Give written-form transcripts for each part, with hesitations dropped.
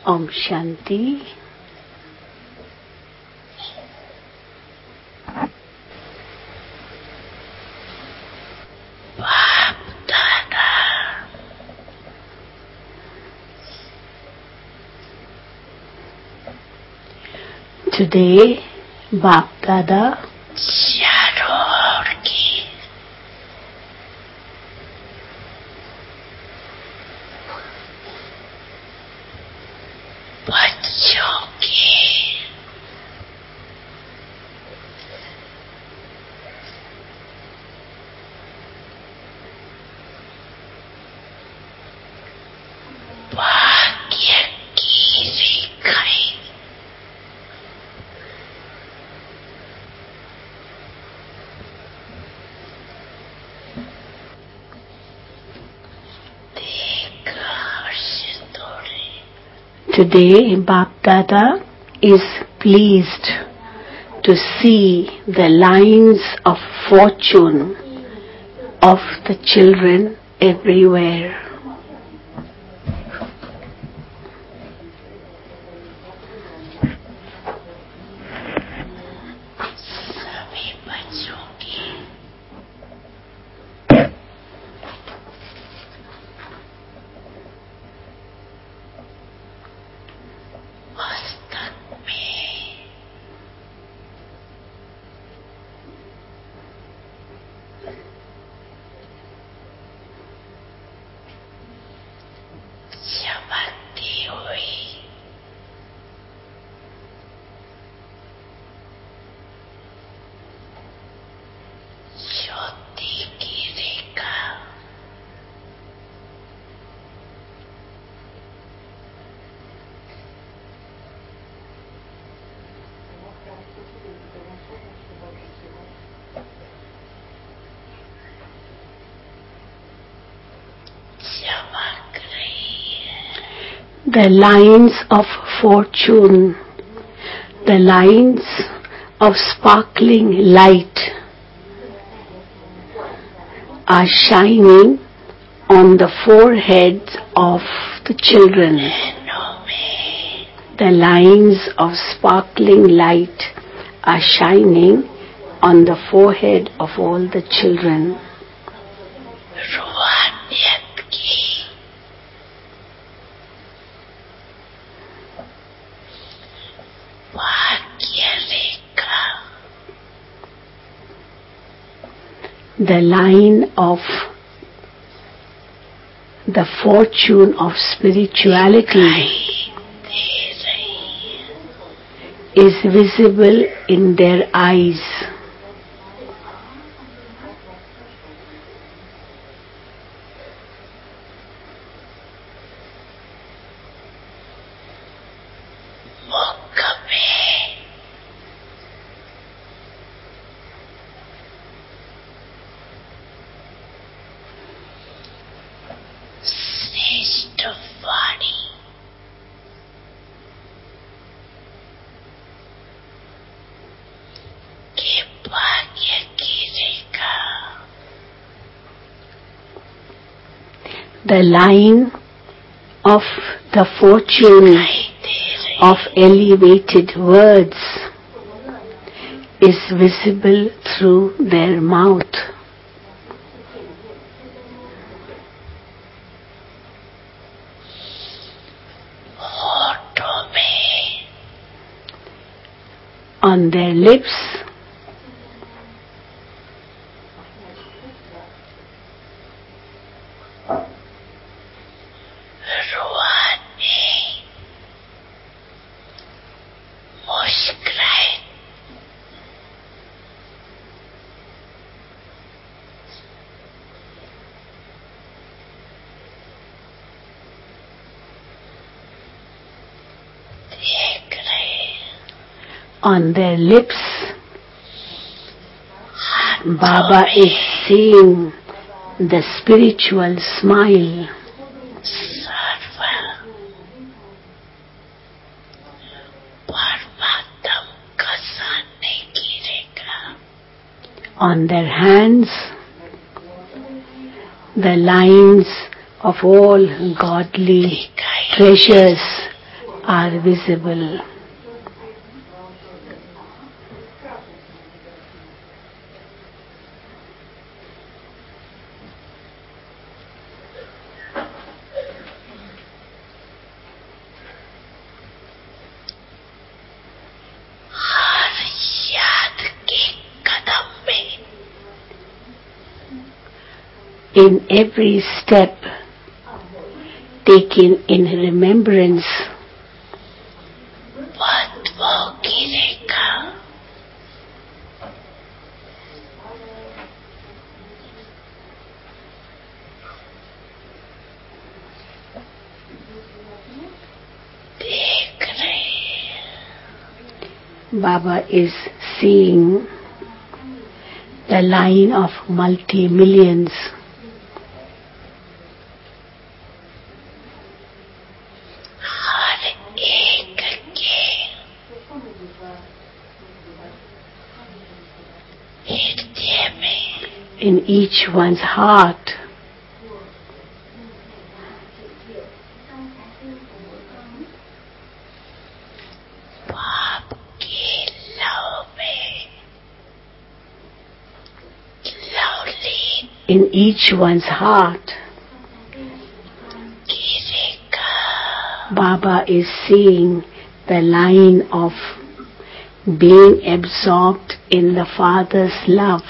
Om Shanti. Today, Baap Dada Today, Baap Dada is pleased to see the lines of fortune of the children everywhere. The lines of fortune, the lines of sparkling light are shining on the foreheads of the children. The lines of sparkling light are shining on the forehead of all the children. The line of the fortune of spirituality is visible in their eyes. The line of the fortune of elevated words is visible through their mouth. On their lips, Baba is seeing the spiritual smile. On their hands, the lines of all godly treasures are visible. In every step taken in remembrance, Baba is seeing the line of multi-millions. In each one's heart. In each one's heart, Baba is seeing the line of being absorbed in the Father's love.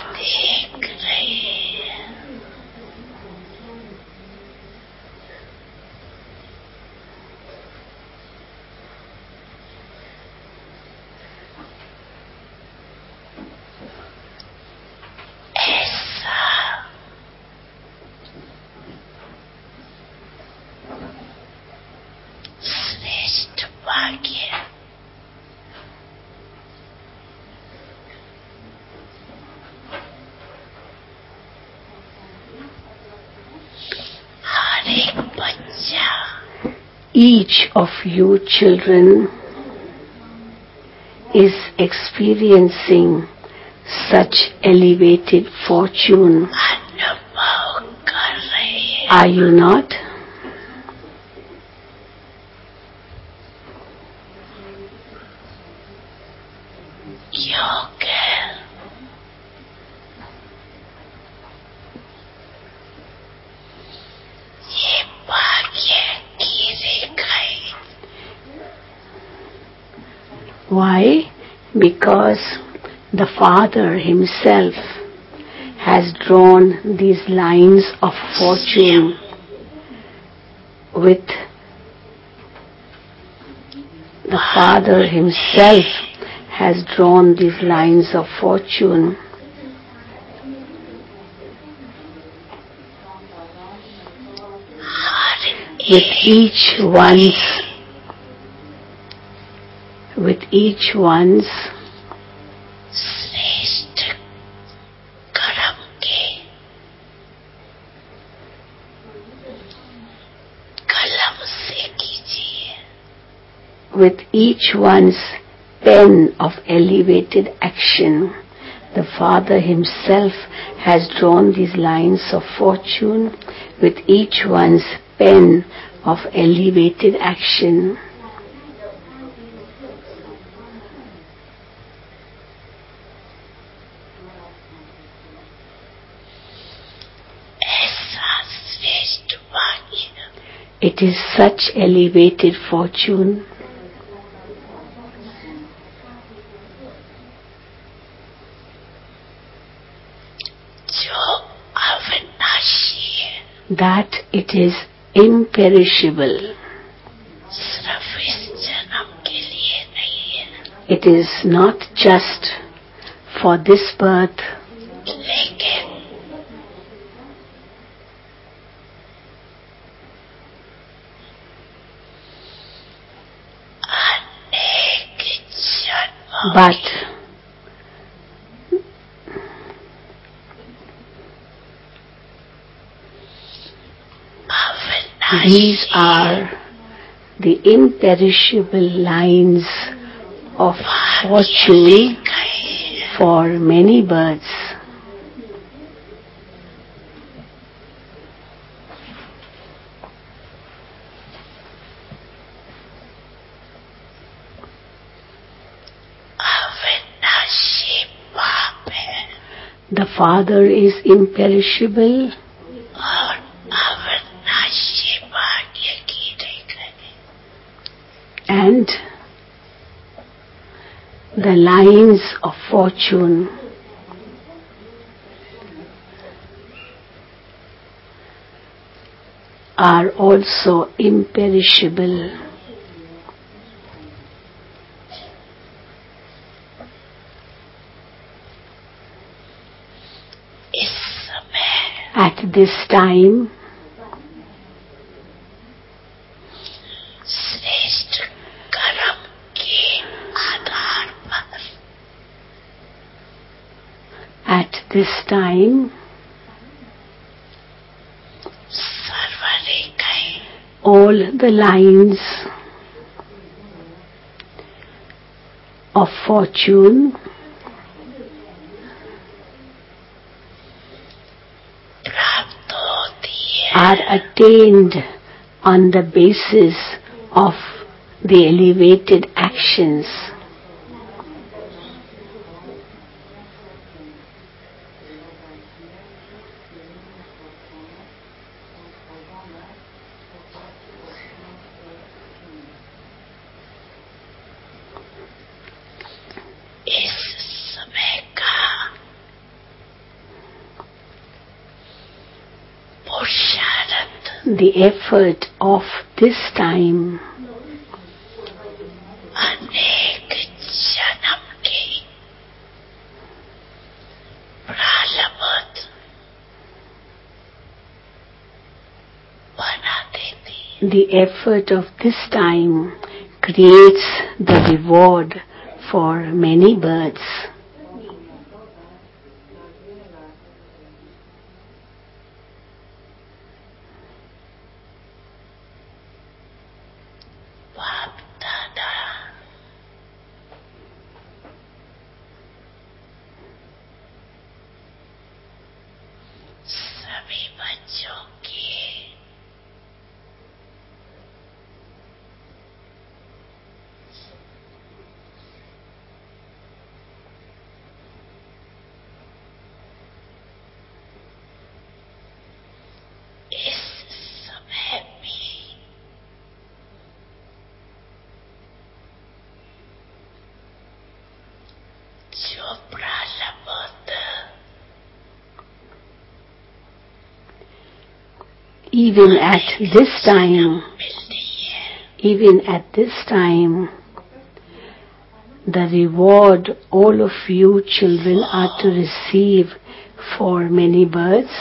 Each of you children is experiencing such elevated fortune. Are you not? Why? Because the Father Himself has drawn these lines of fortune with the Father Himself has drawn these lines of fortune with each one's with each one's pen of elevated action. The Father Himself has drawn these lines of fortune with each one's pen of elevated action. It is such elevated fortune. That it is imperishable. It is not just for this birth, but these are the imperishable lines of fortune for many births. The Father is imperishable. And the lines of fortune are also imperishable. At this time, all the lines of fortune are attained on the basis of the elevated actions. The effort of this time creates the reward for many births. Even at this time, the reward all of you children are to receive for many births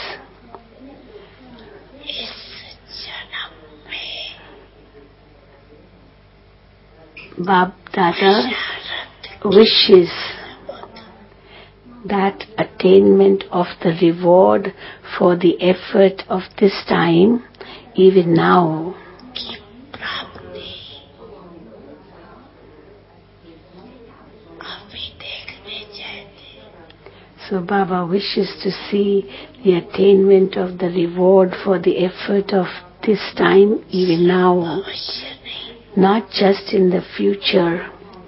Bab Dada wishes that attainment of the reward for the effort of this time, even now. So Baba wishes to see the attainment of the reward for the effort of this time, even now, not just in the future.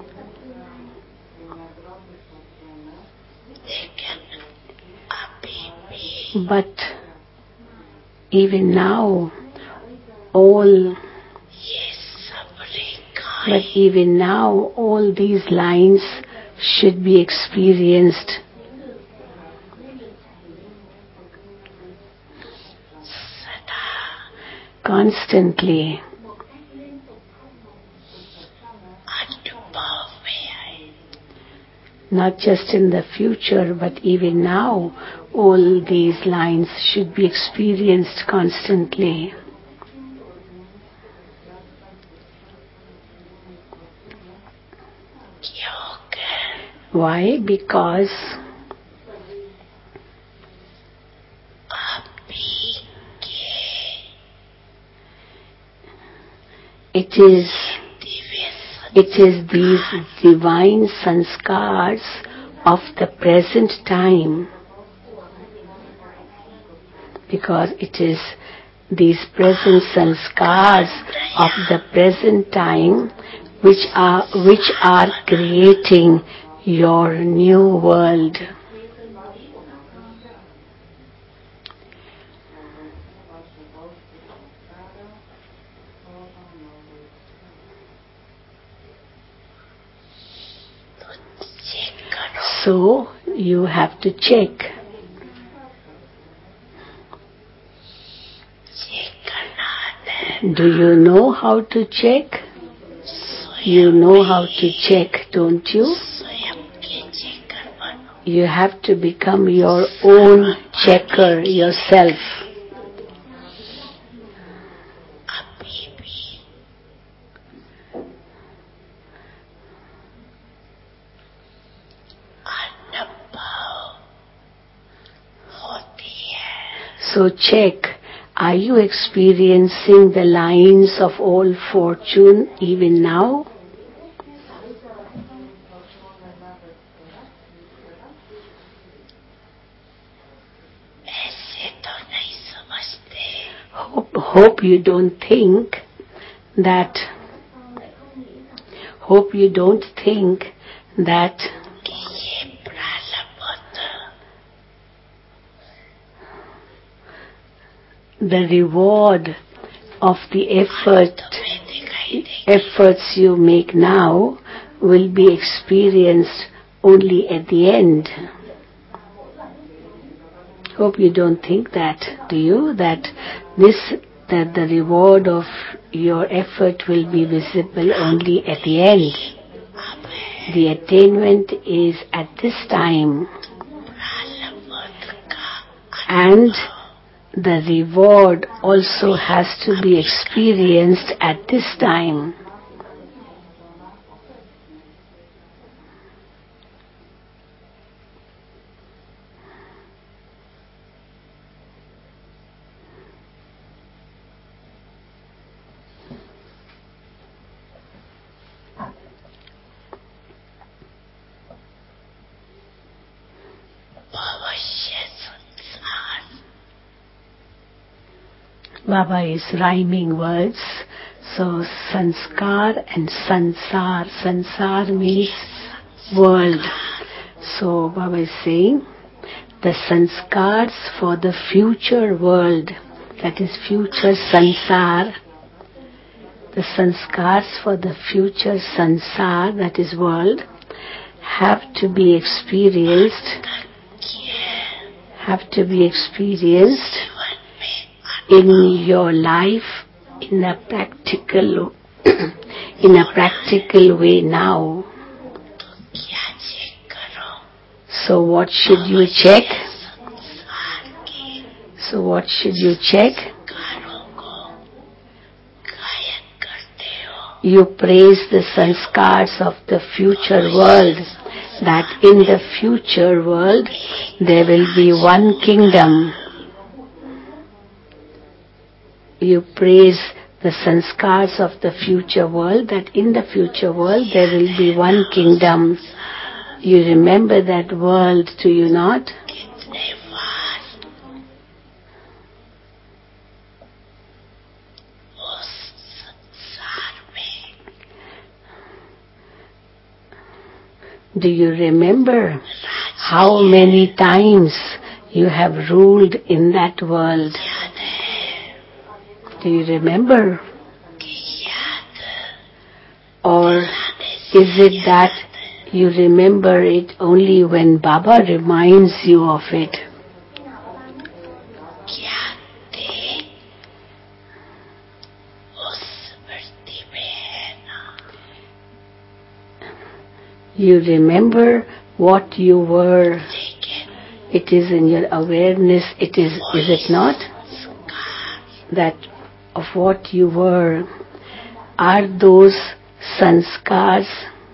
But even now, all these lines should be experienced. Constantly. Not just in the future, but even now, all these lines should be experienced constantly. Why? Because it is these divine sanskars of the present time, because it is these present sanskars of the present time which are creating your new world. So you have to check. Do you know how to check? You know how to check, don't you? You have to become your own checker yourself. So check, are you experiencing the lines of all fortune even now? Hope you don't think that the reward of the efforts you make now will be experienced only at the end. Hope you don't think that, do you? That the reward of your effort will be visible only at the end. The attainment is at this time, and the reward also has to be experienced at this time. Baba is rhyming words. So sanskar and sansar. Sansar means world. So Baba is saying the sanskars for the future world, that is future sansar. The sanskars for the future sansar, that is world, have to be experienced in your life in a practical way now. So what should you check? You praise the sanskars of the future world, that in the future world there will be one kingdom. You praise the sanskars of the future world, that in the future world there will be one kingdom. You remember that world, do you not? Do you remember how many times you have ruled in that world? Do you remember? Or is it that you remember it only when Baba reminds you of it? You remember what you were. It is in your awareness, is it not? That of what you were. Are those sanskars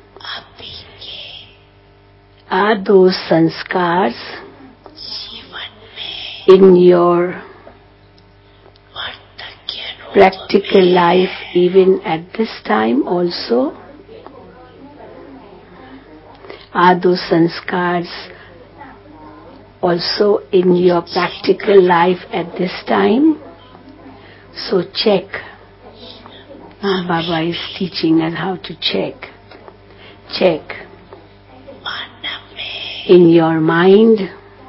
in your practical life even at this time also? Are those sanskars also in your practical life at this time? So check. Baba is teaching us how to check. Check. In your mind,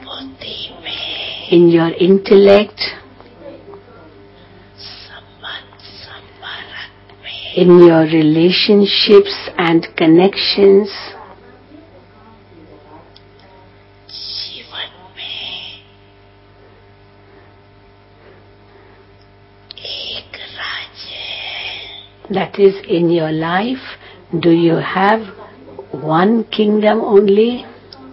in your intellect, in your relationships and connections, That is, in your life, do you have one kingdom only?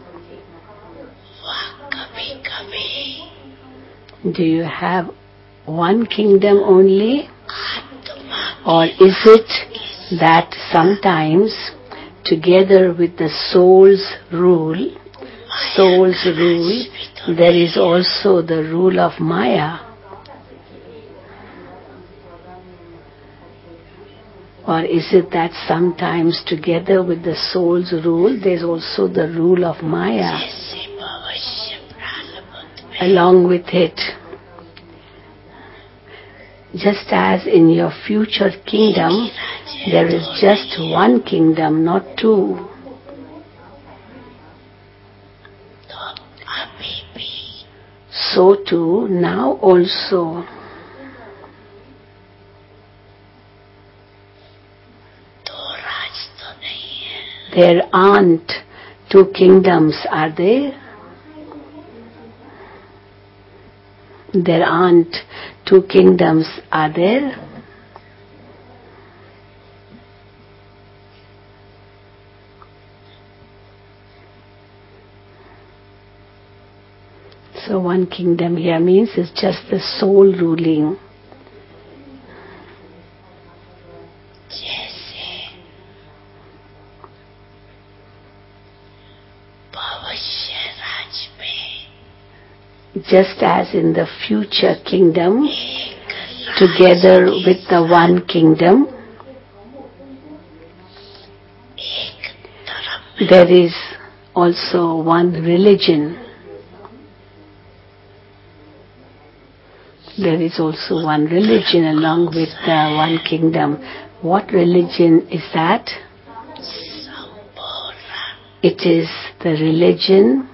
Do you have one kingdom only? Or is it that sometimes, together with the soul's rule, there is also the rule of Maya? Or is it that sometimes, together with the soul's rule, there's also the rule of Maya along with it? Just as in your future kingdom, there is just one kingdom, not two. So too, now also, there aren't two kingdoms, are there? There aren't two kingdoms, are there? So one kingdom here means it's just the soul ruling. Just as in the future kingdom, together with the one kingdom, there is also one religion. There is also one religion along with the one kingdom. What religion is that? It is the religion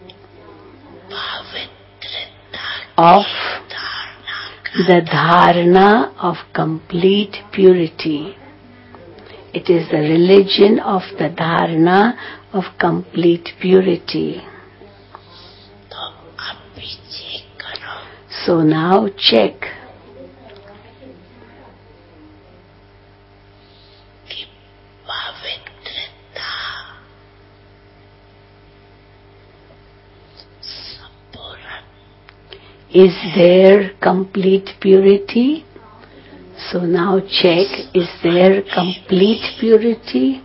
of the dharana of complete purity. It is the religion of the dharana of complete purity. So now check. Is there complete purity? So now check, is there complete purity?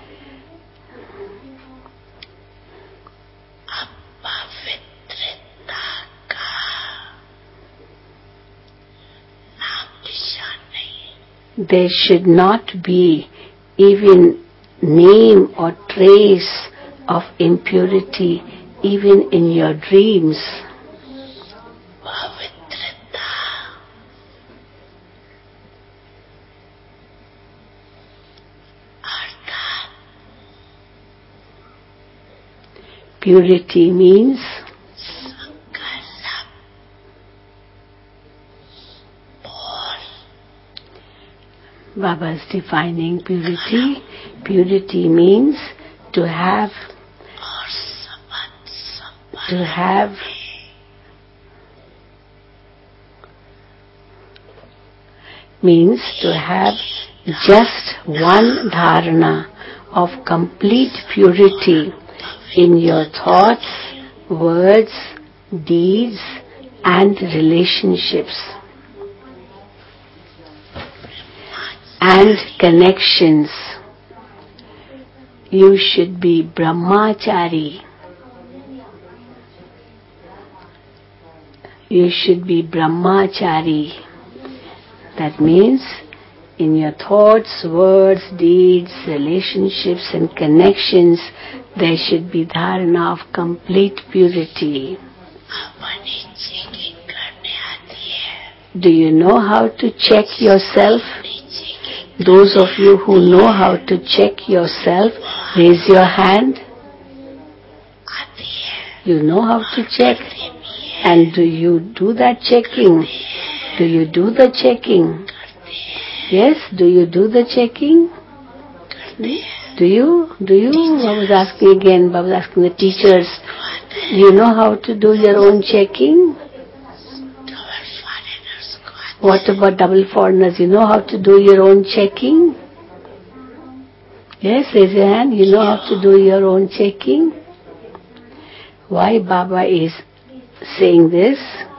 There should not be even name or trace of impurity even in your dreams. Purity means Baba is defining purity. Purity means to have just one dharana of complete purity in your thoughts, words, deeds, and relationships and connections. You should be brahmachari. You should be brahmachari. That means in your thoughts, words, deeds, relationships and connections, there should be dharana of complete purity. Do you know how to check yourself? Those of you who know how to check yourself, raise your hand. You know how to check. And do you do that checking? Do you do the checking? Yes, do you do the checking? Do you? I was asking again, I was asking the teachers, do you know how to do your own checking? What about double foreigners? You know how to do your own checking? Yes, raise your hand. You know how to do your own checking? Why Baba is saying this?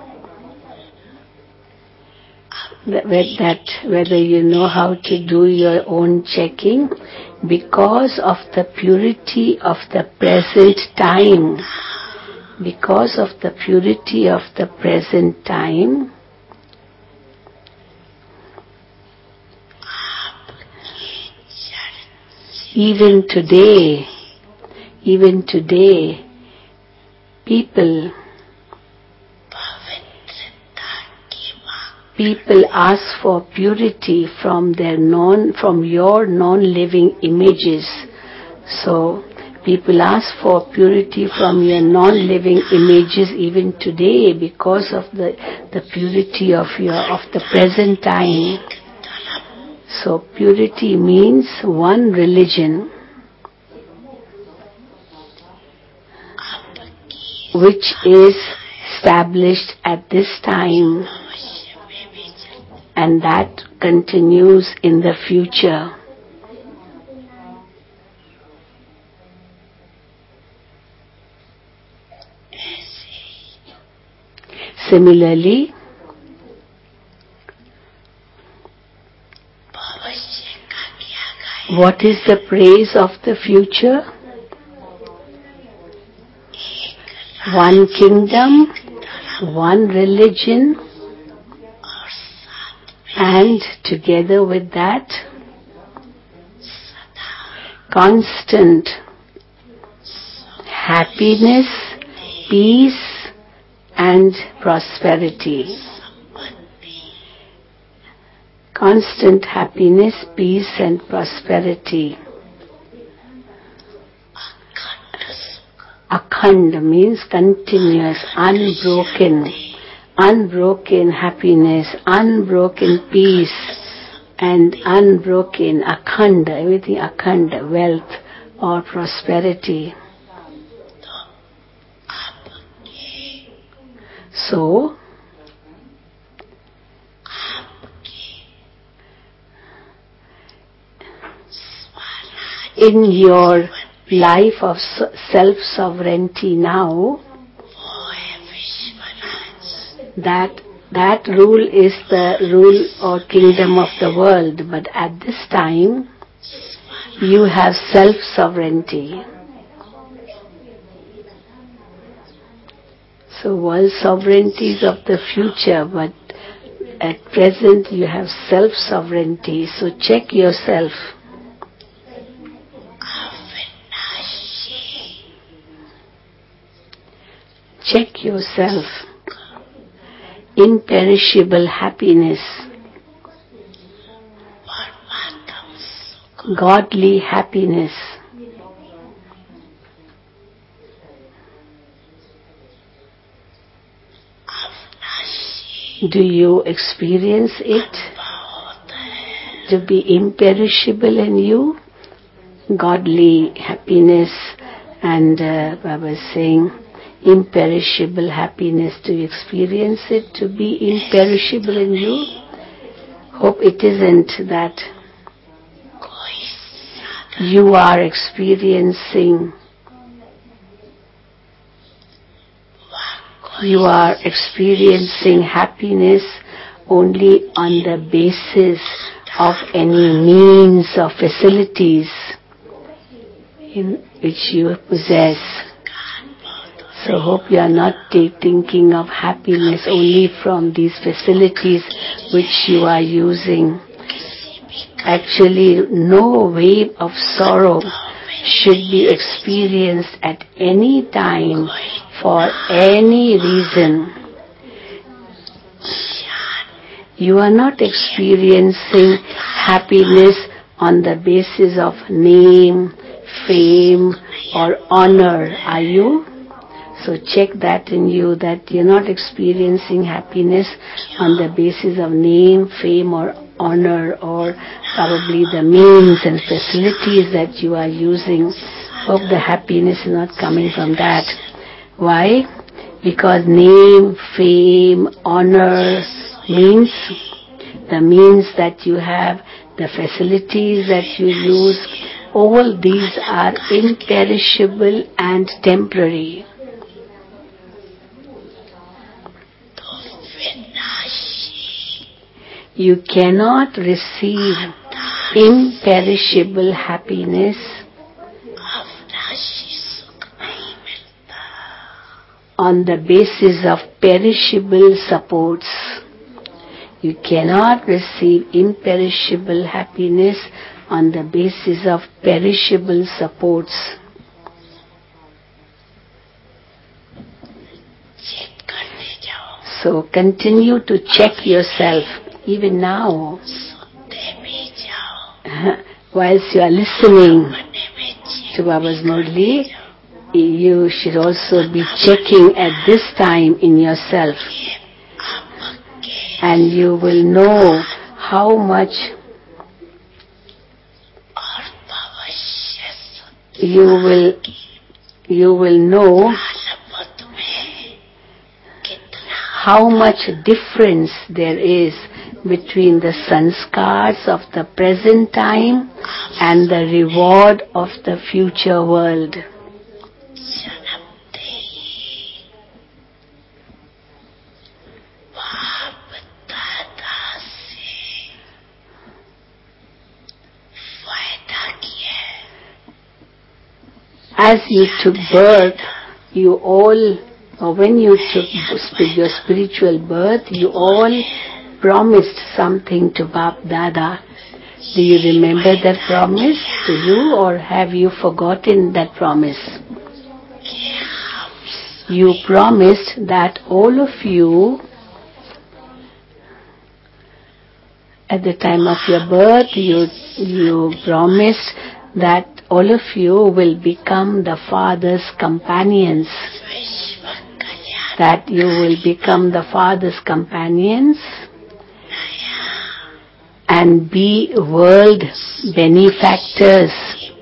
Whether you know how to do your own checking, because of the purity of the present time. Because of the purity of the present time, even today, people ask for purity from your non-living images. So people ask for purity from your non-living images even today because of the purity of the present time. So purity means one religion, which is established at this time, and that continues in the future. Similarly, what is the praise of the future? One kingdom, one religion, and together with that, constant happiness, peace, and prosperity. Constant happiness, peace, and prosperity. Akhand means continuous, unbroken happiness, unbroken peace, and unbroken akhand, everything akhand, wealth or prosperity. So, in your life of self-sovereignty now, that rule is the rule or kingdom of the world, but at this time you have self-sovereignty. So world sovereignty is of the future, but at present you have self-sovereignty. So check yourself. Check yourself. Imperishable happiness, godly happiness. Do you experience it to be imperishable in you? Godly happiness, and Baba is saying imperishable happiness. Do you experience it to be imperishable in you? Hope it isn't that you are experiencing happiness only on the basis of any means or facilities in which you possess. So hope you are not thinking of happiness only from these facilities which you are using. Actually, no wave of sorrow should be experienced at any time for any reason. You are not experiencing happiness on the basis of name, fame, or honor, are you? So check that in you, that you're not experiencing happiness on the basis of name, fame, or honor, or probably the means and facilities that you are using. Hope the happiness is not coming from that. Why? Because name, fame, honor means the means that you have, the facilities that you use, all these are imperishable and temporary. You cannot receive imperishable happiness on the basis of perishable supports. You cannot receive imperishable happiness on the basis of perishable supports. So continue to check yourself even now. Whilst you are listening to Baba's Murli, you should also be checking at this time in yourself. And you will know how much you will know how much difference there is between the sanskars of the present time and the reward of the future world. As you took birth, you all, or when you took your spiritual birth, you all promised something to Bap Dada. Do you remember that promise to you, or have you forgotten that promise? You promised that all of you, at the time of your birth, you promised that all of you will become the Father's companions. That you will become the Father's companions and be world benefactors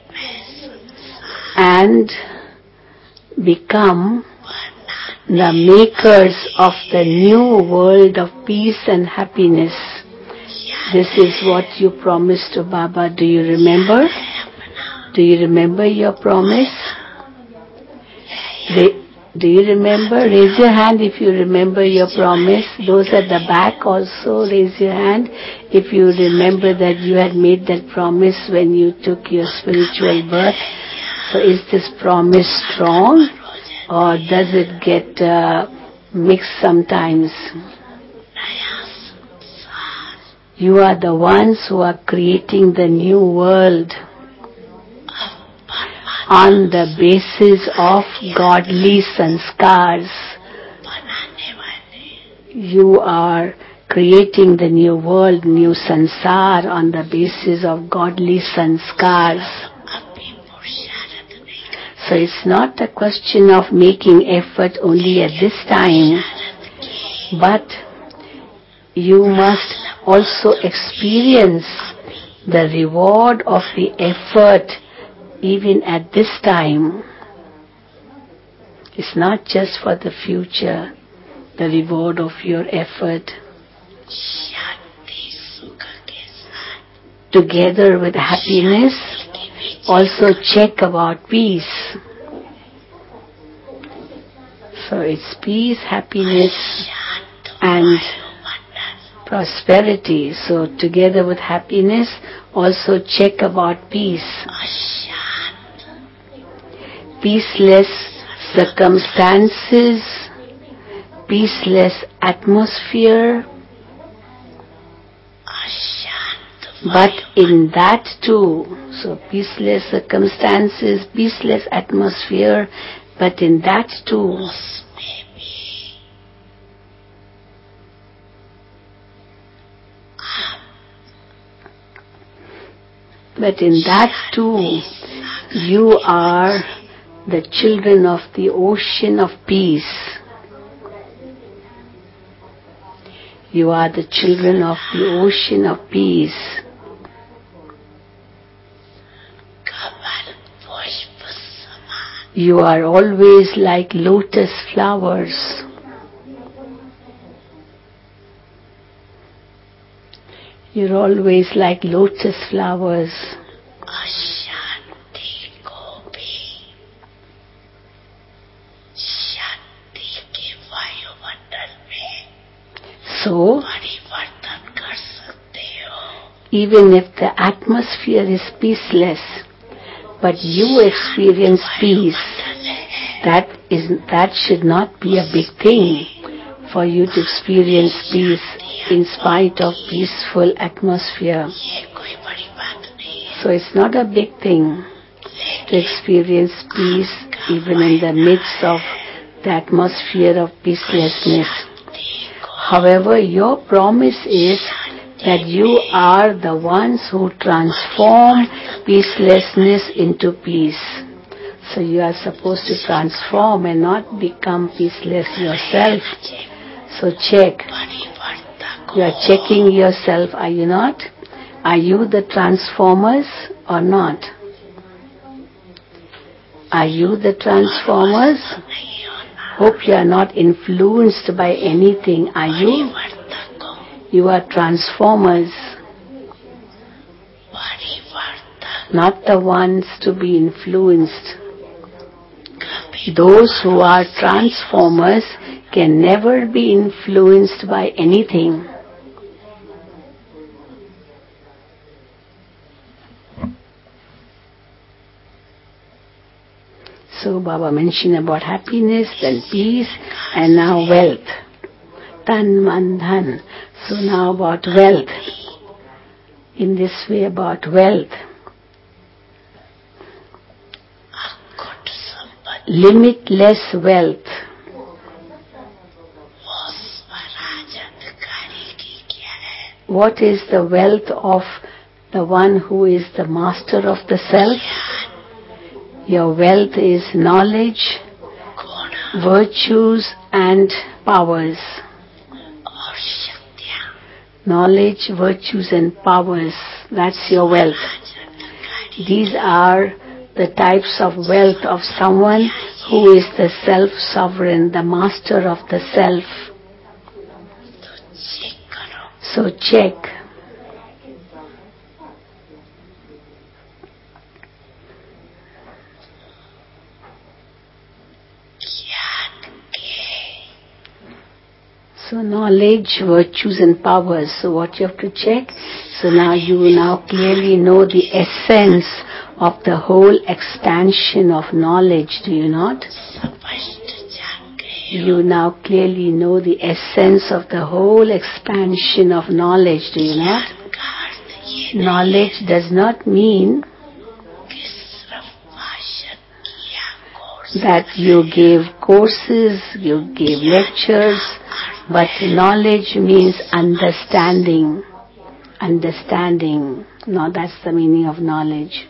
and become the makers of the new world of peace and happiness. This is what you promised to Baba. Do you remember? Do you remember your promise? Do you remember? Raise your hand if you remember your promise. Those at the back also, raise your hand if you remember that you had made that promise when you took your spiritual birth. So is this promise strong, or does it get mixed sometimes? You are the ones who are creating the new world on the basis of godly sanskars. You are creating the new world, new sansar, on the basis of godly sanskars. So it's not a question of making effort only at this time, but you must also experience the reward of the effort even at this time. It's not just for the future, the reward of your effort. Together with happiness, also check about peace. So it's peace, happiness, and prosperity. So together with happiness, also check about peace. Peaceless circumstances, peaceless atmosphere, but in that too, so peaceless circumstances, peaceless atmosphere, but in that too, you are the children of the ocean of peace. You are the children of the ocean of peace. You are always like lotus flowers. You're always like lotus flowers. अशांति को भी शांति के वायुमंडल में परिवर्तन कर सकते हो. Even if the atmosphere is peaceless, but you experience peace, that should not be a big thing for you to experience peace in spite of peaceful atmosphere. So it's not a big thing to experience peace even in the midst of the atmosphere of peacelessness. However, your promise is that you are the ones who transform peacelessness into peace. So you are supposed to transform and not become peaceless yourself. So check. You are checking yourself, are you not? Are you the transformers or not? Are you the transformers? Hope you are not influenced by anything. Are you? You are transformers. Not the ones to be influenced. Those who are transformers can never be influenced by anything. So Baba mentioned about happiness, then peace, and now wealth. Tan man dhan. So now about wealth. In this way about wealth. Limitless wealth. What is the wealth of the one who is the master of the self? Your wealth is knowledge, virtues and powers. Knowledge, virtues and powers. That's your wealth. These are the types of wealth of someone who is the self-sovereign, the master of the self. So check. So knowledge, virtues and powers. So what you have to check? So now you now clearly know the essence of the whole expansion of knowledge, do you not? You now clearly know the essence of the whole expansion of knowledge, do you not? Knowledge does not mean that you gave courses, you gave lectures, but knowledge means understanding. Understanding. No, that's the meaning of knowledge.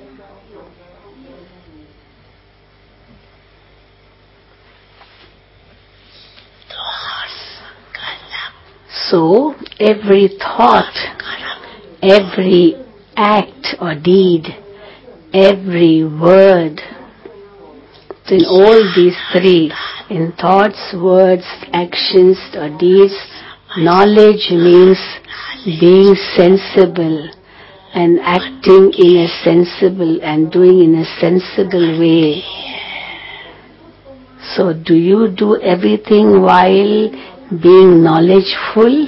So, every thought, every act or deed, every word, so in all these three, in thoughts, words, actions or deeds, knowledge means being sensible and acting in a sensible and doing in a sensible way. So do you do everything while being knowledgeful?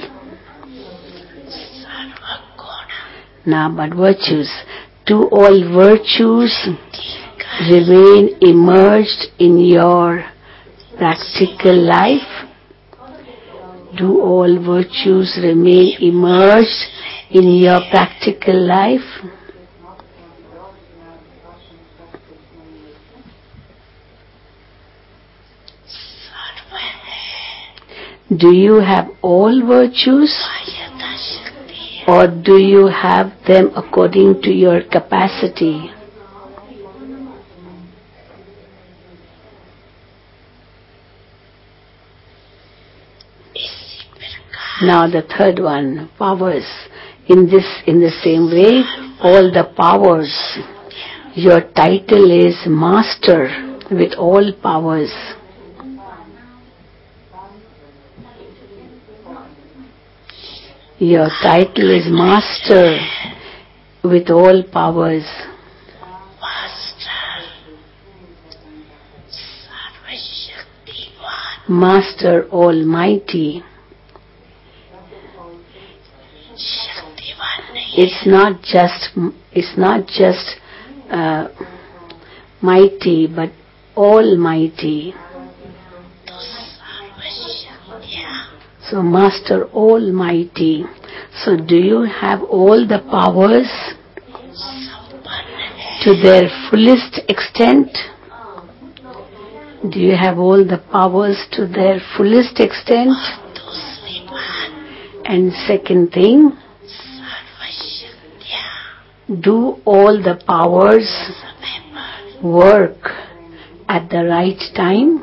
Now, but virtues. Do all virtues remain immersed in your practical life? Do all virtues remain immersed in your practical life? Do you have all virtues? Or do you have them according to your capacity? Now the third one, powers. In the same way, all the powers. Your title is Master with all powers. Your title is Master with all powers. Master Almighty. It's not just mighty, but almighty. So Master Almighty. So do you have all the powers to their fullest extent? Do you have all the powers to their fullest extent? And second thing, do all the powers work at the right time?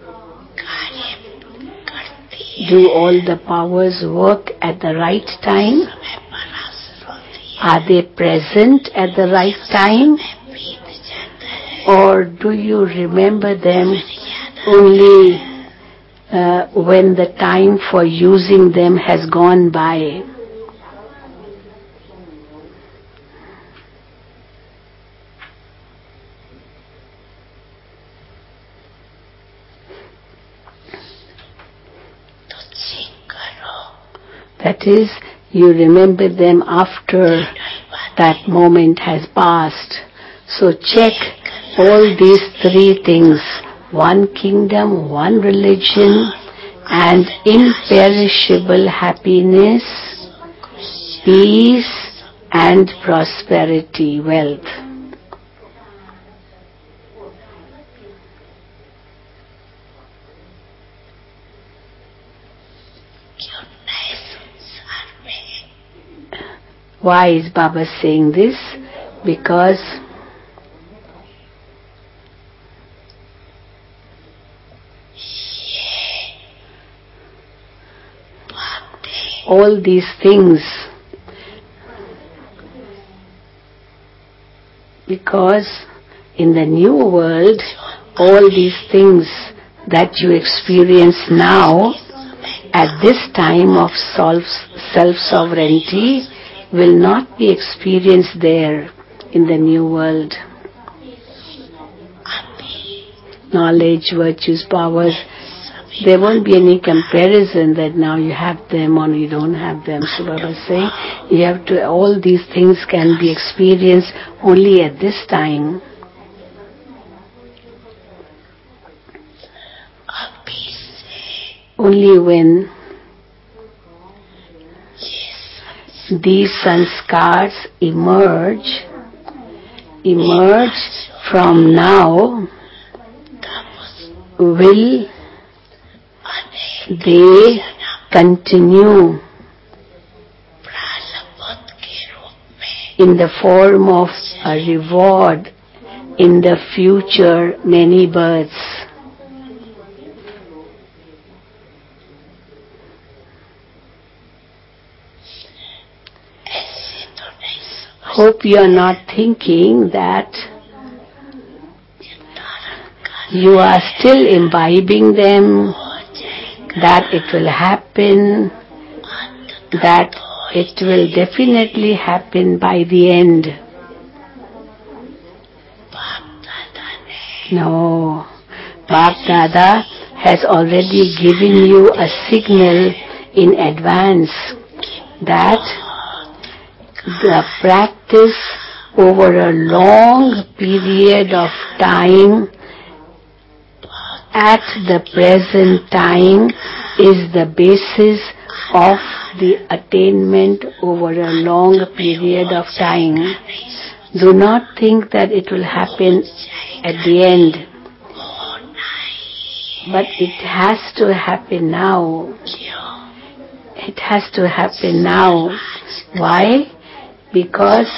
Do all the powers work at the right time? Are they present at the right time? Or do you remember them only when the time for using them has gone by? That is, you remember them after that moment has passed. So check all these three things: one kingdom, one religion, and imperishable happiness, peace, and prosperity, wealth. Why is Baba saying this? Because all these things, because in the new world, all these things that you experience now at this time of self-sovereignty will not be experienced there in the new world. Knowledge, virtues, powers, there won't be any comparison that now you have them or you don't have them. So Baba is saying, you have to, all these things can be experienced only at this time. Only when these sanskars emerge from now, will they continue in the form of a reward in the future many births. Hope you are not thinking that you are still imbibing them, that it will happen, that it will definitely happen by the end. No. Bap Dada has already given you a signal in advance that the practice over a long period of time at the present time is the basis of the attainment over a long period of time. Do not think that it will happen at the end, but it has to happen now. It has to happen now. Why? Because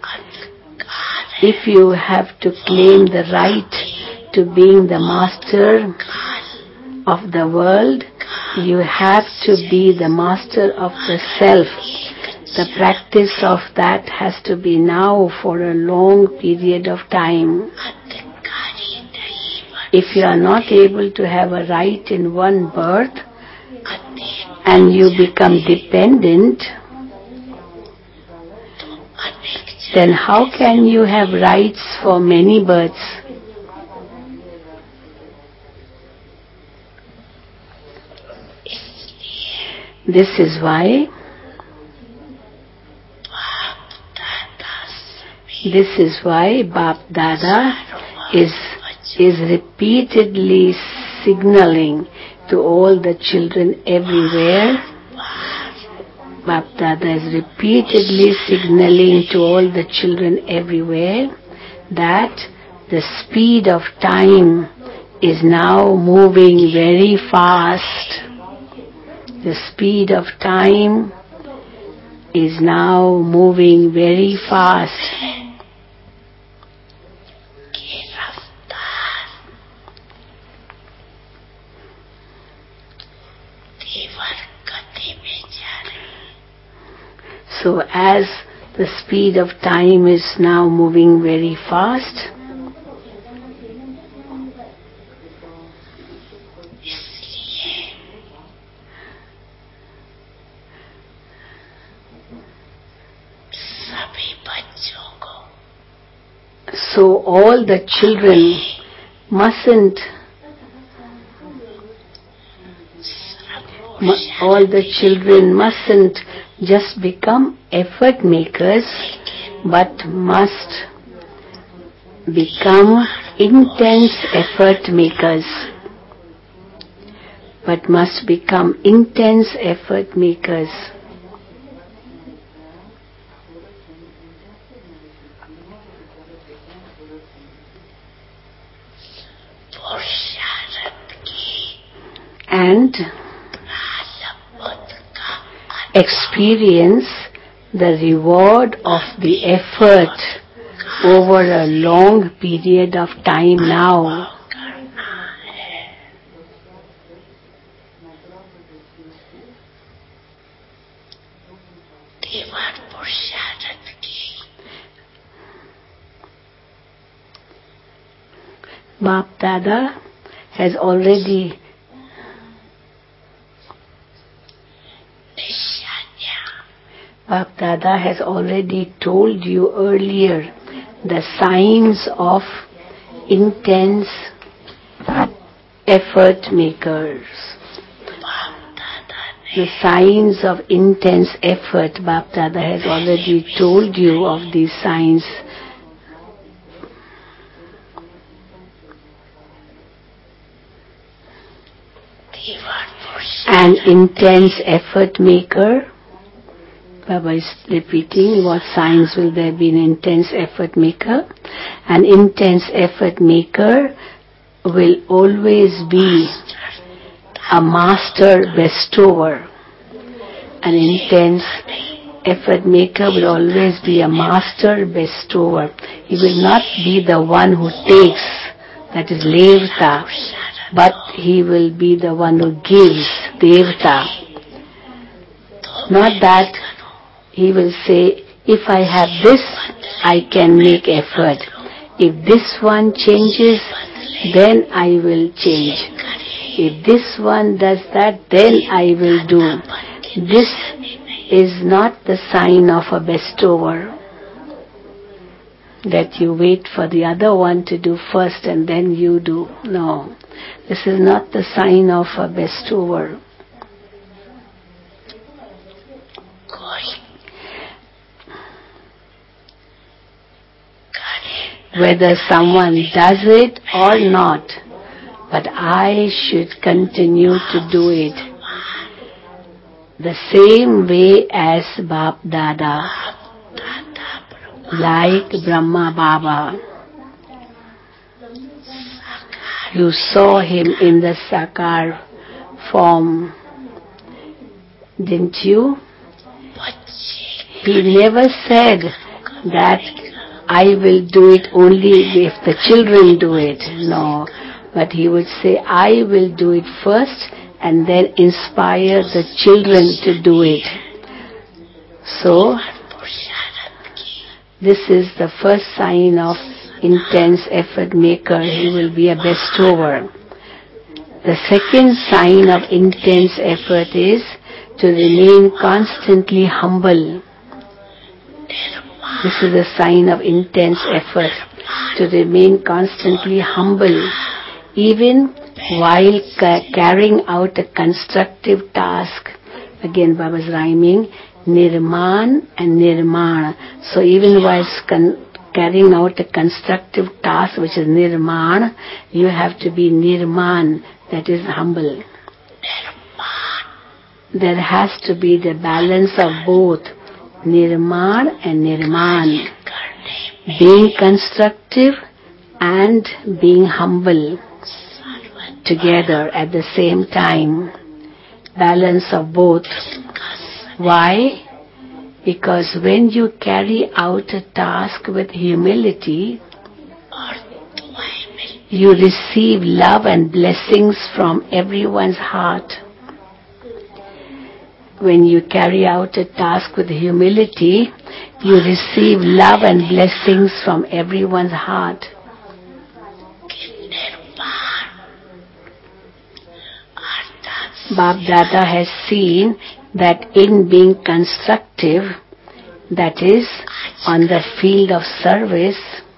if you have to claim the right to being the master of the world, you have to be the master of the self. The practice of that has to be now for a long period of time. If you are not able to have a right in one birth and you become dependent, then how can you have rights for many births? This is why Bap Dada is repeatedly signaling to all the children everywhere. Bap Dada is repeatedly signaling to all the children everywhere that the speed of time is now moving very fast. The speed of time is now moving very fast. So as the speed of time is now moving very fast, so all the children mustn't just become effort makers, but must become intense effort makers. And experience the reward of the effort over a long period of time now. Bap Dada has already told you earlier the signs of intense effort makers. The signs of intense effort, Bap Dada has already told you of these signs. An intense effort maker, Baba is repeating, what signs will there be in intense effort maker? An intense effort maker will always be a master bestower. An intense effort maker will always be a master bestower. He will not be the one who takes, that is Levta, but he will be the one who gives, Devta. Not that he will say, if I have this, I can make effort. If this one changes, then I will change. If this one does that, then I will do. This is not the sign of a bestower, that you wait for the other one to do first and then you do. No, this is not the sign of a bestower. Whether someone does it or not, but I should continue to do it. The same way as Bap Dada, like Brahma Baba. You saw him in the Sakar form, didn't you? He never said that I will do it only if the children do it. No, but he would say, I will do it first and then inspire the children to do it. So, this is the first sign of intense effort maker. He will be a bestower. The second sign of intense effort is to remain constantly humble. This is a sign of intense effort to remain constantly humble, even while carrying out a constructive task. Again, Baba's rhyming, Nirman and Nirman. So even while carrying out a constructive task, which is Nirman, you have to be Nirman, that is humble. There has to be the balance of both Nirman and Nirman, being constructive and being humble together at the same time. Balance of both. Why? Because when you carry out a task with humility, you receive love and blessings from everyone's heart. When you carry out a task with humility, you receive love and blessings from everyone's heart. Bab Dada has seen that in being constructive, that is, on the field of service,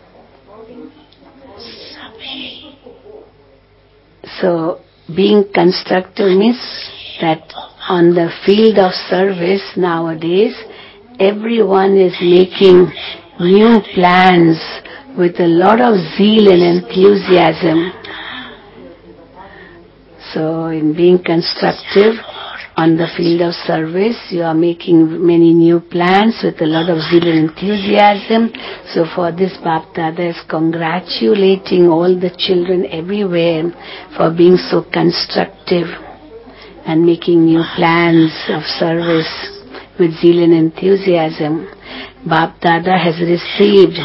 so being constructive means that on the field of service nowadays, everyone is making new plans with a lot of zeal and enthusiasm. So in being constructive on the field of service, you are making many new plans with a lot of zeal and enthusiasm. So for this, Bap Dada is congratulating all the children everywhere for being so constructive and making new plans of service with zeal and enthusiasm. Bap Dada has received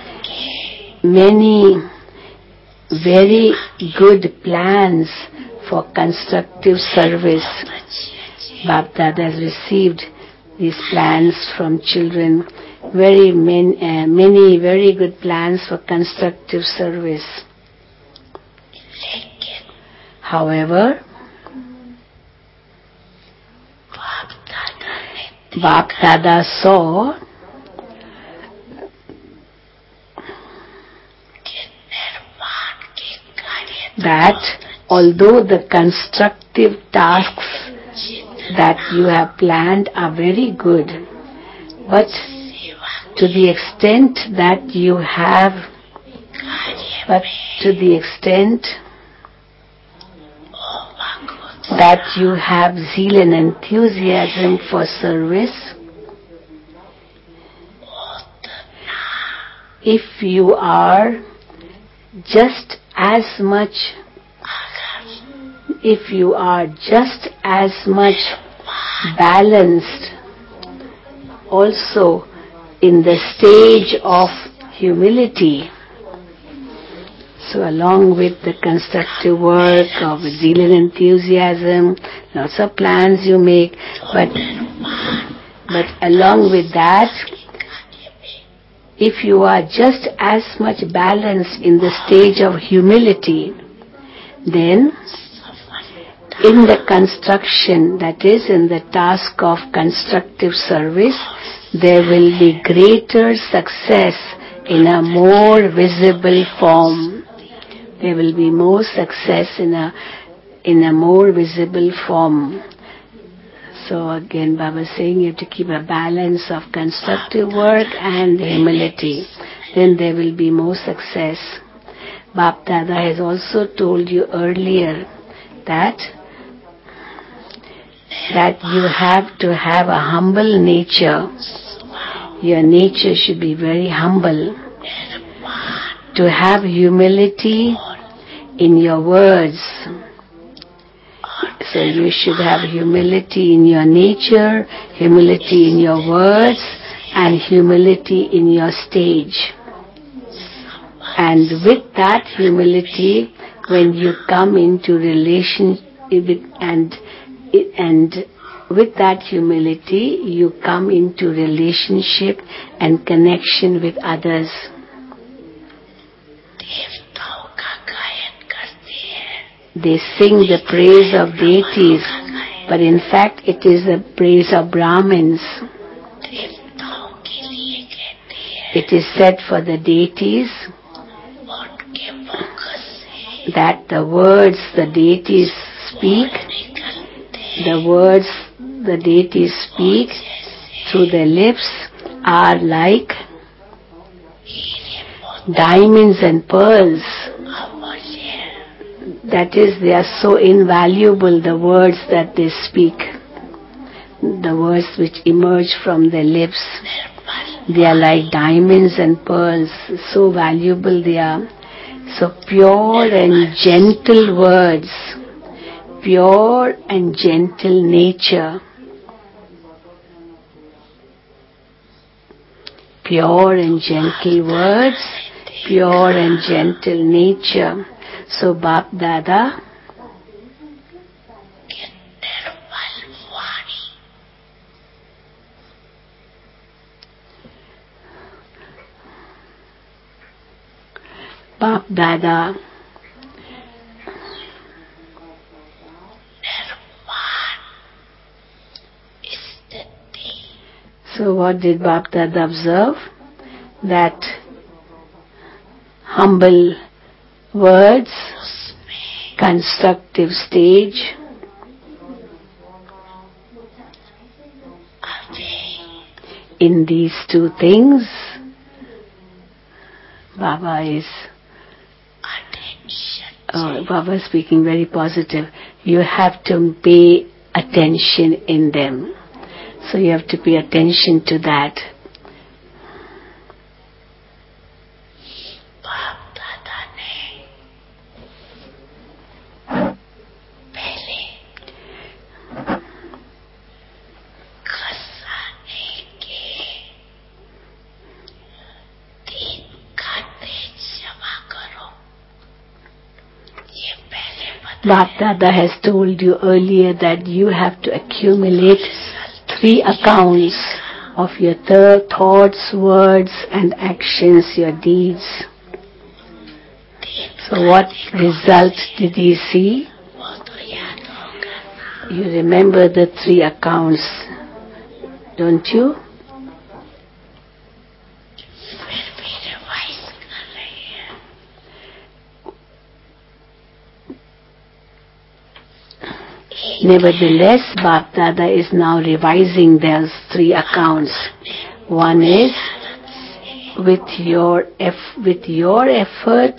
many very good plans for constructive service. Bap Dada has received these plans from children, many very good plans for constructive service. However, Bap Dada saw that although the constructive tasks that you have planned are very good, but to the extent that you have zeal and enthusiasm for service, if you are just as much balanced also in the stage of humility, so along with the constructive work of zeal and enthusiasm, lots of plans you make, but along with that, if you are just as much balanced in the stage of humility, then in the construction, that is, in the task of constructive service, there will be greater success in a more visible form. There will be more success in a more visible form. So again, Baba is saying you have to keep a balance of constructive work and humility. Then there will be more success. Bap Dada has also told you earlier that you have to have a humble nature. Your nature should be very humble. To have humility in your words. So you should have humility in your nature, humility in your words, and humility in your stage. And with that humility, when you come into relationship with that humility, you come into relationship and connection with others. They sing the praise of deities, but in fact it is the praise of Brahmins. It is said for the deities that the words the deities speak, through their lips are like diamonds and pearls. That is, they are so invaluable, the words that they speak, the words which emerge from their lips. They are like diamonds and pearls, so valuable they are. So pure and gentle words, pure and gentle nature, pure and gentle words, pure and gentle nature. So Bap Dada So what did Bap Dada observe? That humble words, constructive stage, in these two things, Baba is Baba is speaking very positive. You have to pay attention in them. So you have to pay attention to that. Bap Dada has told you earlier that you have to accumulate 3 accounts of your thoughts, words and actions, your deeds. So what result did he see? You remember the 3 accounts, don't you? Nevertheless, Bap Dada is now revising those 3 accounts. One is, with your effort,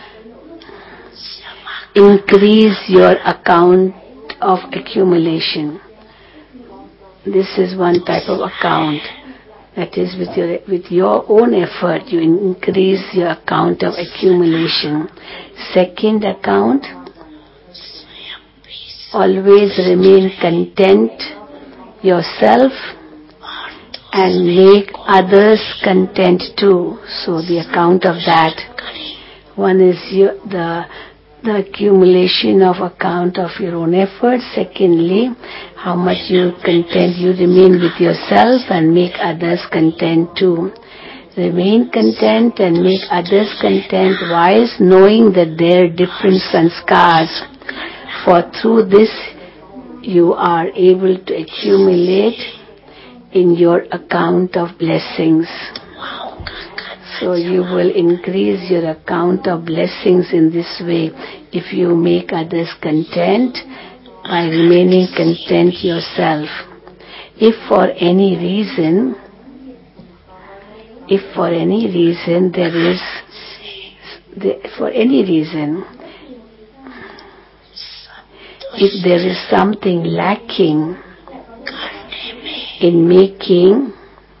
increase your account of accumulation. This is one type of account. That is, with your own effort, you increase your account of accumulation. Second account, always remain content yourself and make others content too. So the account of that, one is the accumulation of account of your own effort. Secondly, how much you remain with yourself and make others content too. Remain content and make others content, wise, knowing that there are different sanskars. For through this you are able to accumulate in your account of blessings. So you will increase your account of blessings in this way if you make others content by remaining content yourself. If for any reason if there is something lacking in making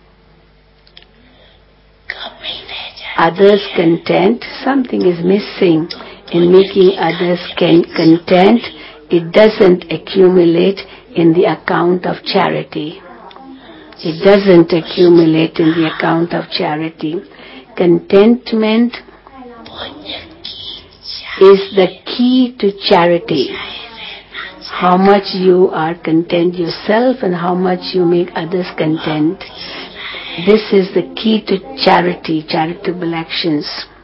others content, something is missing in making others content, it doesn't accumulate in the account of charity. It doesn't accumulate in the account of charity. Contentment is the key to charity. How much you are content yourself and how much you make others content. This is the key to charity, charitable actions.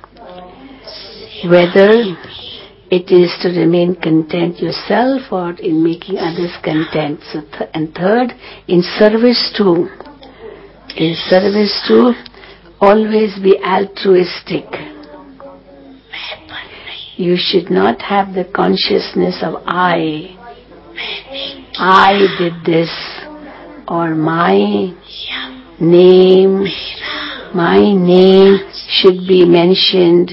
Whether it is to remain content yourself or in making others content. So and third, in service too. In service too, always be altruistic. मैं पर नहीं, You should not have the consciousness of I. मैंने I did this, or my किया, name, मेरा my name should be mentioned.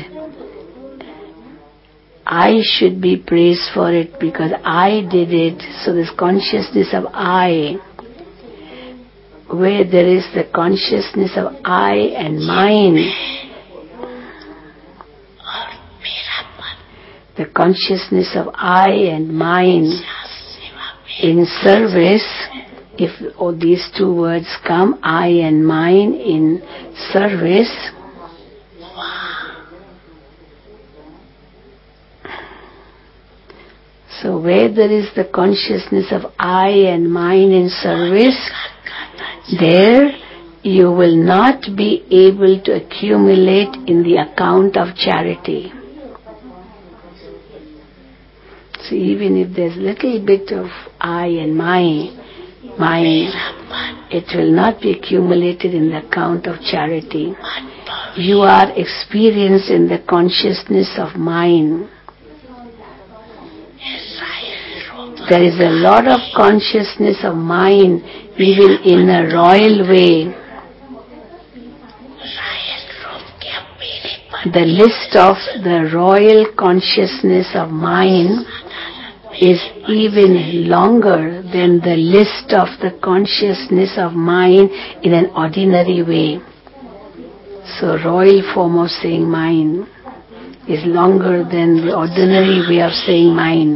I should be praised for it because I did it. So this consciousness of I, where there is the consciousness of I and mine, और मेरापन the consciousness of I and mine या सेवा में in service, if all these two words come, I and mine in service, so where there is the consciousness of I and mine in service, there you will not be able to accumulate in the account of charity. So even if there's little bit of I and mine, it will not be accumulated in the account of charity. You are experienced in the consciousness of mine. There is a lot of consciousness of mine even in a royal way. Royal रूप के मेरे पर The list of the royal consciousness of mine is even longer than the list of the consciousness of mine in an ordinary way. So royal form of saying mine is longer than the ordinary way of saying mine.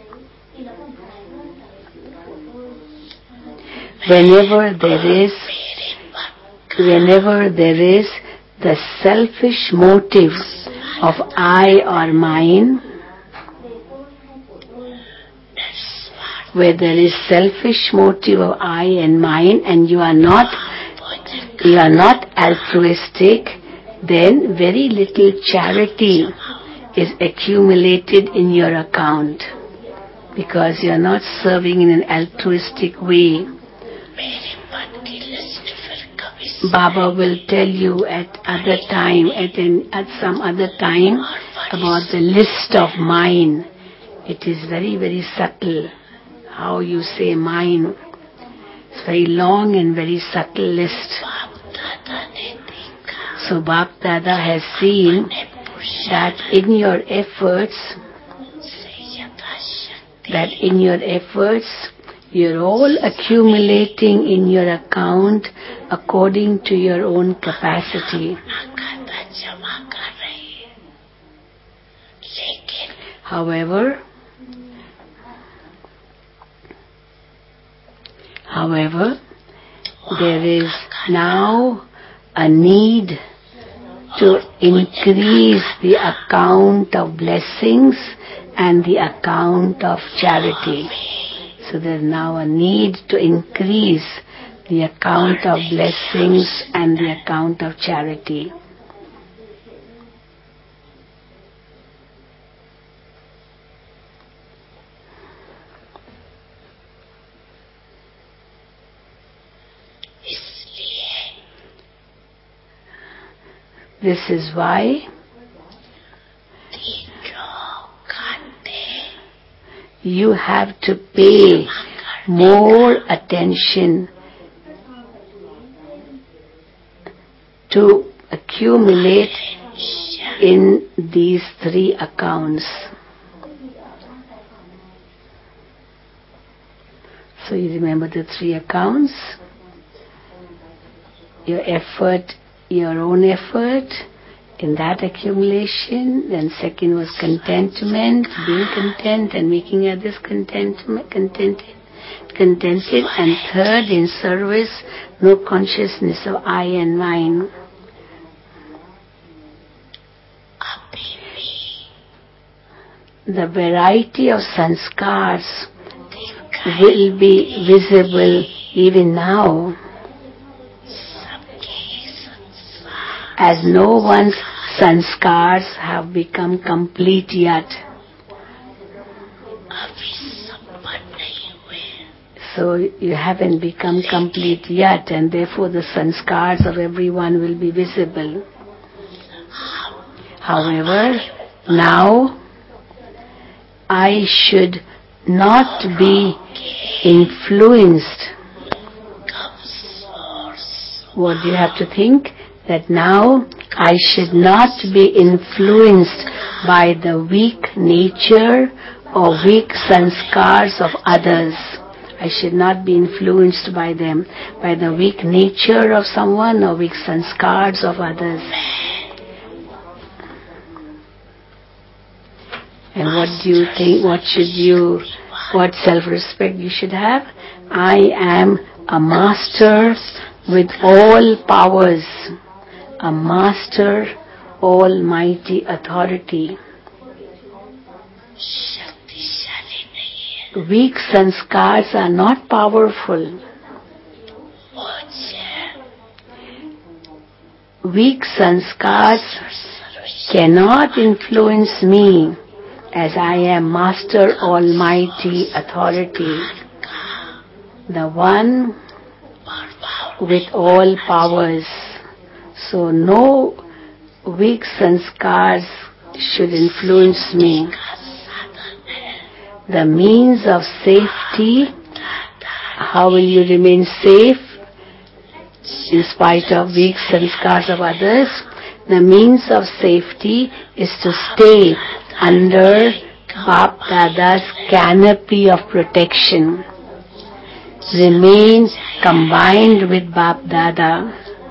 Whenever there is the selfish motive of I or mine, where there is selfish motive of I and mine, and you are not altruistic, then very little charity is accumulated in your account because you are not serving in an altruistic way. मेरे पद की list फिर कभी Baba will tell you at some other time about the list of mine. It is very, very subtle how you say mine. It's very long and very subtle list. बाप दादा ने देखा, So Bap Dada has seen ने पूछा that in your efforts, से यथाशक्ति you're all accumulating in your account according to your own capacity. अपना खाता जमा कर रही है, लेकिन However, there is now a need to increase the account of blessings and the account of charity. So there is now a need to increase the account of blessings and the account of charity. इसलिए This is why you have to pay more attention to accumulate in these three accounts. So you remember the three accounts? Your effort, your own effort in that accumulation. Then second was contentment, being content and making others contented. And third, in service, no consciousness of I and mine. The variety of sanskars will be visible even now, as no one's sanskars have become complete yet. So you haven't become complete yet, and therefore the sanskars of everyone will be visible. However, now I should not be influenced. What do you have to think? That now I should not be influenced by the weak nature or weak sanskars of others. I should not be influenced by them, by the weak nature of someone or weak sanskars of others. And what do you think? What self-respect you should have? I am a master with all powers, a master, almighty authority. Weak sanskars are not powerful. Weak sanskars cannot influence me, as I am Master Almighty Authority, the one with all powers. So no weak sanskars should influence me. The means of safety, how will you remain safe in spite of weak sanskars of others? The means of safety is to stay under Bap Dada's canopy of protection. Remain combined with Bap Dada.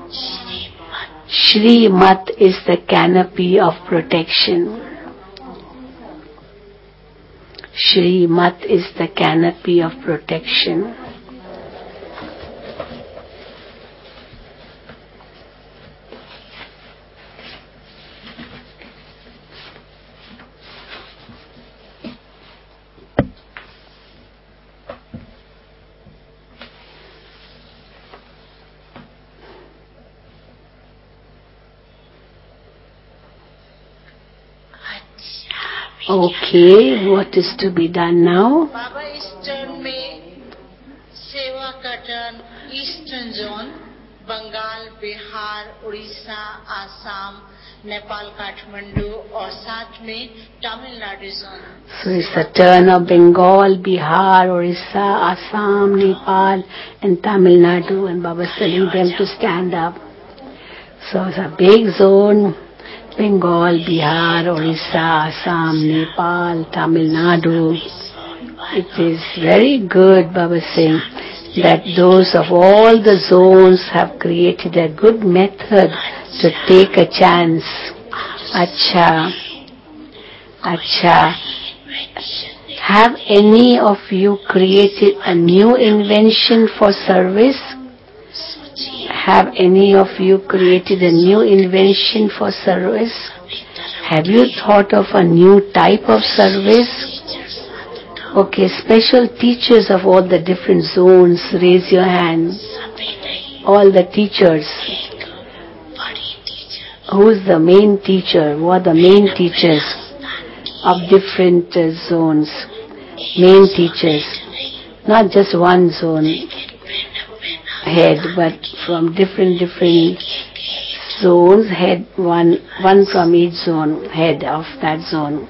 Shri Mat is the canopy of protection. Shri Mat is the canopy of protection. Okay, what is to be done now? Baba, Eastern में सेवा का turn eastern zone, Bengal, Bihar, Orissa, Assam, Nepal, Kathmandu और साथ में Tamil Nadu zone. So it's the turn of Bengal, Bihar, Orissa, Assam, Nepal and Tamil Nadu, and Baba is telling them to stand up. So it's a big zone. Bengal, Bihar, Orissa, Assam, Nepal, Tamil Nadu. It is very good, Baba saying, that those of all the zones have created a good method to take a chance. Acha. Have any of you created a new invention for service? Have any of you created a new invention for service? Have you thought of a new type of service? Okay, special teachers of all the different zones, raise your hand. All the teachers. Who is the main teacher? Who are the main teachers of different zones? Main teachers. Not just one zone head, but from different zones, head, one from each zone, head of that zone.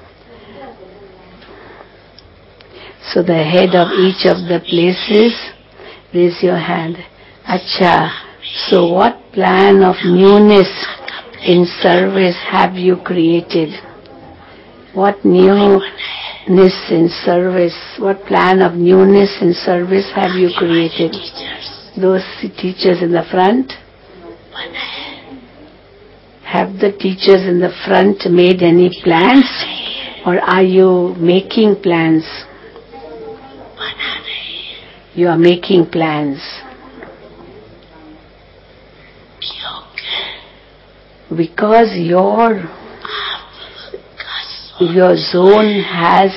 So the head of each of the places, raise your hand. Acha. So what plan of newness in service have you created? What newness in service, what plan of newness in service have you created? Those teachers in the front? Have the teachers in the front made any plans? Or are you making plans? You are making plans. Because your zone has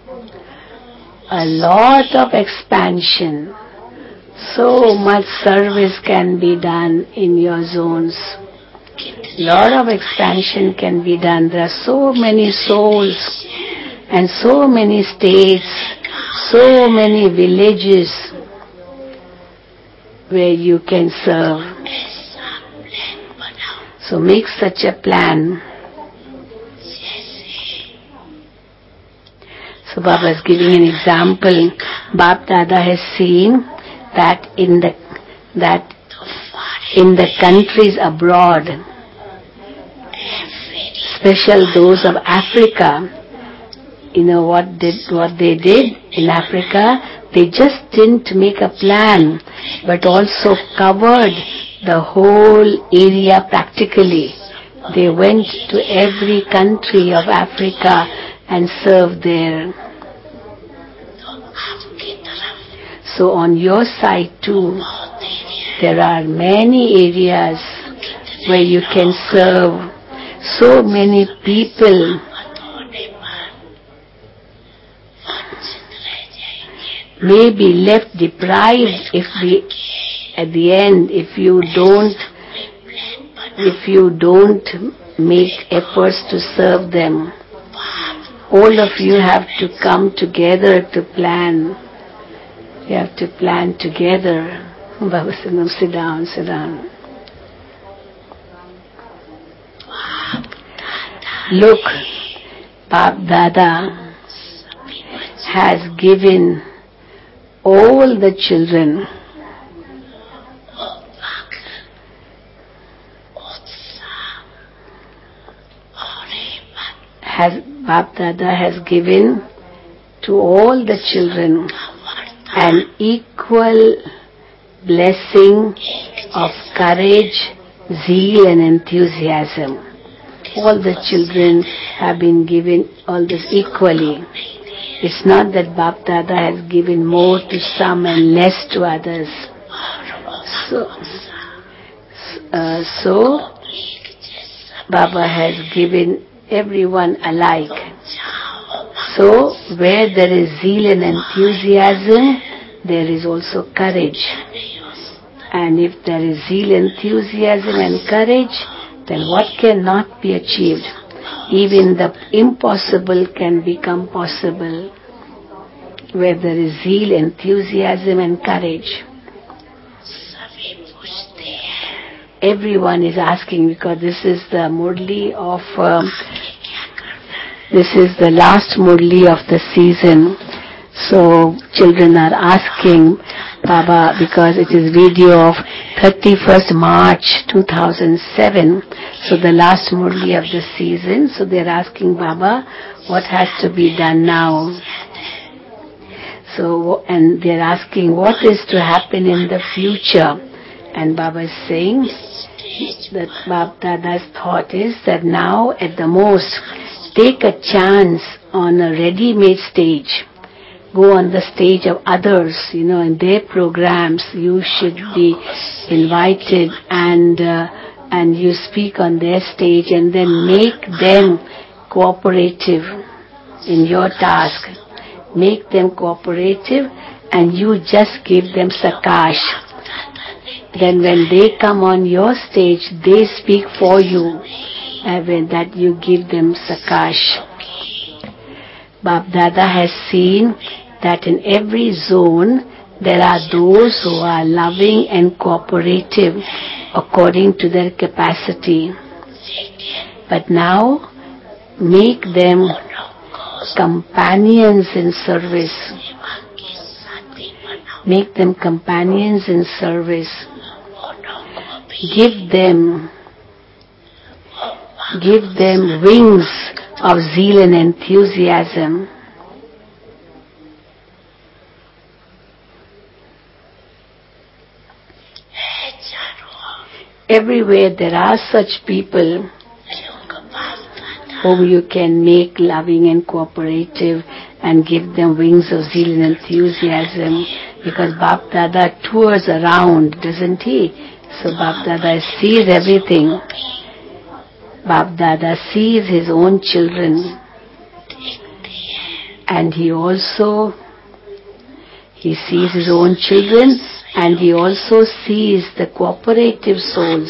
a lot of expansion. So much service can be done in your zones. Lot of expansion can be done. There are so many souls and so many states, so many villages. where you can serve. ऐसा plan बनाओ So make such a plan. जैसे So Baba is giving an example. Bap Dada has seen that in the countries abroad, especially those of Africa, you know what they did in Africa? They just didn't make a plan, but also covered the whole area practically. They went to every country of Africa and served there. तो आपकी तरफ So on your side too, बहुत area there are many areas where you can serve. So many people मत होने पर वंचित रह जाएंगे may be left deprived at the end if you don't make efforts to serve them. All of you have to come together to plan. You have to plan together. Baba Singham, sit down, sit down. Look, Bap Dada has given all the children Bap Dada has given to all the children an equal blessing of courage, zeal and enthusiasm. All the children have been given all this equally. It's not that Bap Dada has given more to some and less to others. So Baba has given everyone alike. So where there is zeal and enthusiasm, there is also courage. And if there is zeal, enthusiasm and courage, then what cannot be achieved? Even the impossible can become possible. Where there is zeal, enthusiasm and courage. Everyone is asking, because this is the Murli of this is the last Murli of the season. So children are asking Baba, because it is video of 31st March 2007, so the last Murli of the season. So they're asking Baba, what has to be done now? So, and they're asking what is to happen in the future. And Baba is saying that Bap Dada's thought is that now at the most, take a chance on a ready-made stage. Go on the stage of others, in their programs. You should be invited and you speak on their stage and then make them cooperative in your task. Make them cooperative and you just give them sakash. Then when they come on your stage, they speak for you. And when that you give them sakash. Bap Dada has seen that in every zone there are those who are loving and cooperative according to their capacity. But now make them companions in service. Make them companions in service. Give them wings of zeal and enthusiasm. Everywhere there are such people whom you can make loving and cooperative and give them wings of zeal and enthusiasm, because Bap Dada tours around, doesn't he? So Bap Dada sees everything. Bap Dada sees his own children, and he sees his own children, and he also sees the cooperative souls.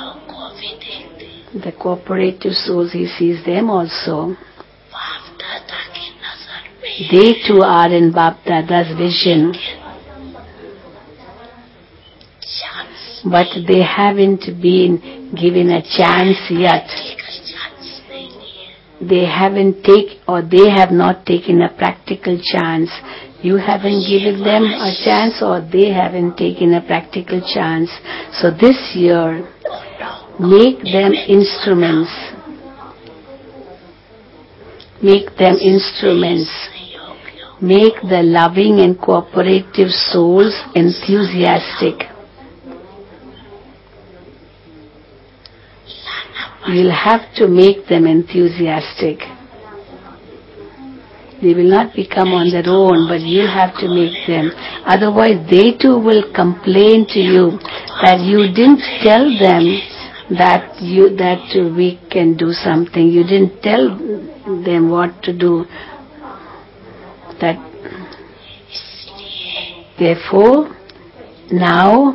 The cooperative souls, he sees them also. They too are in Bap Dada's vision. but they haven't been given a chance yet. They have not taken a practical chance. You haven't given them a chance, or they haven't taken a practical chance. So this year, make them instruments. Make them instruments. Make the loving and cooperative souls enthusiastic. You'll have to make them enthusiastic. They will not become on their own, but you'll have to make them. Otherwise, they too will complain to you that you didn't tell them that we can do something. You didn't tell them what to do. Therefore, now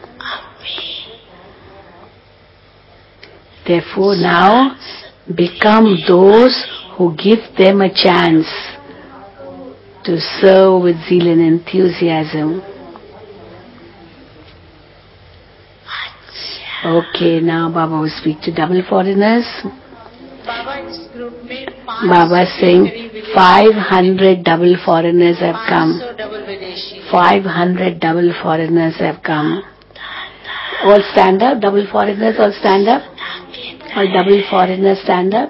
become those who give them a chance to serve with zeal and enthusiasm. Okay, now Baba will speak to double foreigners. Baba is saying 500 double foreigners have come. 500 double foreigners have come. All stand up, double foreigners all stand up. All double foreigners stand up.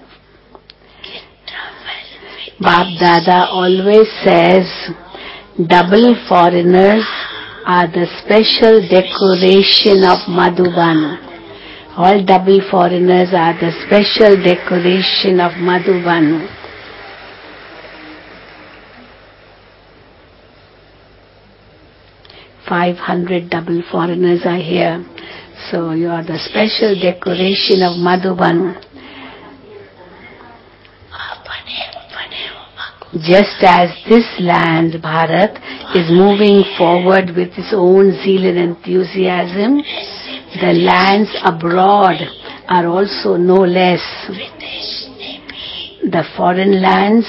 Bap Dada always says double foreigners are the special decoration of Madhuban. All double foreigners are the special decoration of Madhuban. "500 double foreigners are here. So you are the special decoration of Madhuban. Just as this land, Bharat, is moving forward with its own zeal and enthusiasm, the lands abroad are also no less. The foreign lands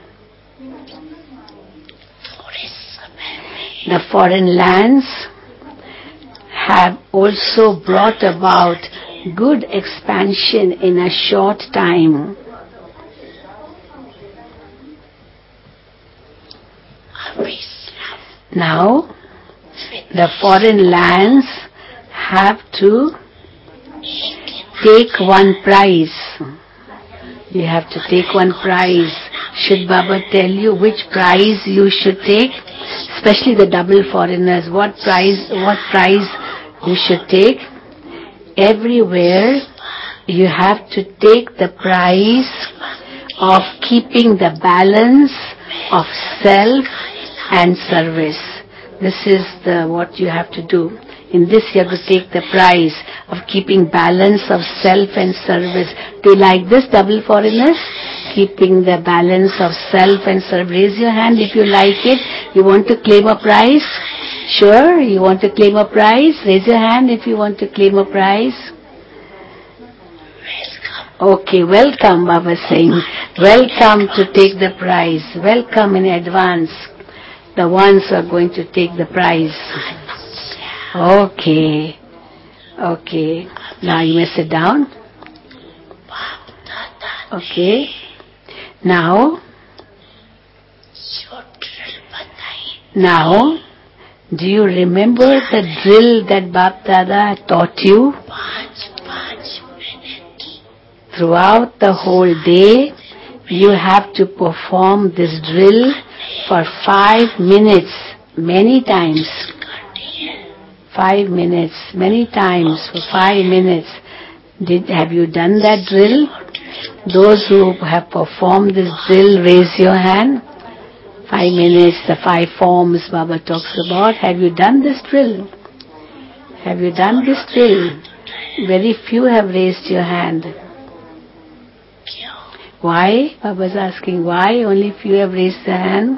have also brought about good expansion in a short time. Now, the foreign lands have to take one prize. You have to take one prize. Should Baba tell you which prize you should take? Especially the double foreigners. What prize you should take? Everywhere you have to take the prize of keeping the balance of self and service. This is what you have to do. In this you have to take the prize of keeping balance of self and service. Do you like this, double foreigners? Keeping the balance of self and service. Raise your hand if you like it. You want to claim a prize? Sure, you want to claim a prize? Raise your hand if you want to claim a prize. Okay, welcome, Baba saying. Welcome to take the prize. Welcome in advance. The ones who are going to take the prize. Okay. Now you may sit down. Okay. Now, do you remember the drill that Bap Dada taught you? Throughout the whole day, you have to perform this drill for 5 minutes, many times. 5 minutes, many times for 5 minutes. Have you done that drill? Those who have performed this drill, raise your hand. 5 minutes, the 5 forms Baba talks about. Have you done this drill? Have you done this drill? Very few have raised your hand. Why? Baba is asking why only few have raised their hand.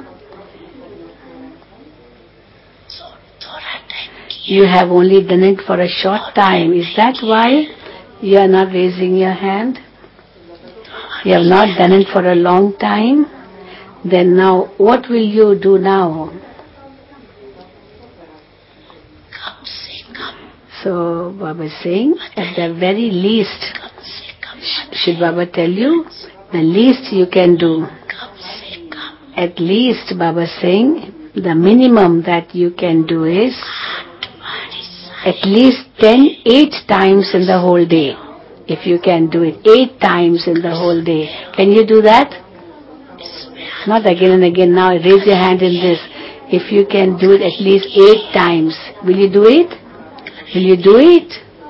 You have only done it for a short time. Is that why you are not raising your hand? You have not done it for a long time? Then now, what will you do now? So Baba is saying, at the very least, कम से कम should Baba tell you, the least you can do. कम से कम At least Baba is saying, the minimum that you can do is तुम्हारी सारी at least 8 times in the whole day. If you can do it 8 times in the whole day. Can you do that? इसमें Not again and again. Now raise your hand in this. If you can do it at least 8 times, will you do it? Will you do it?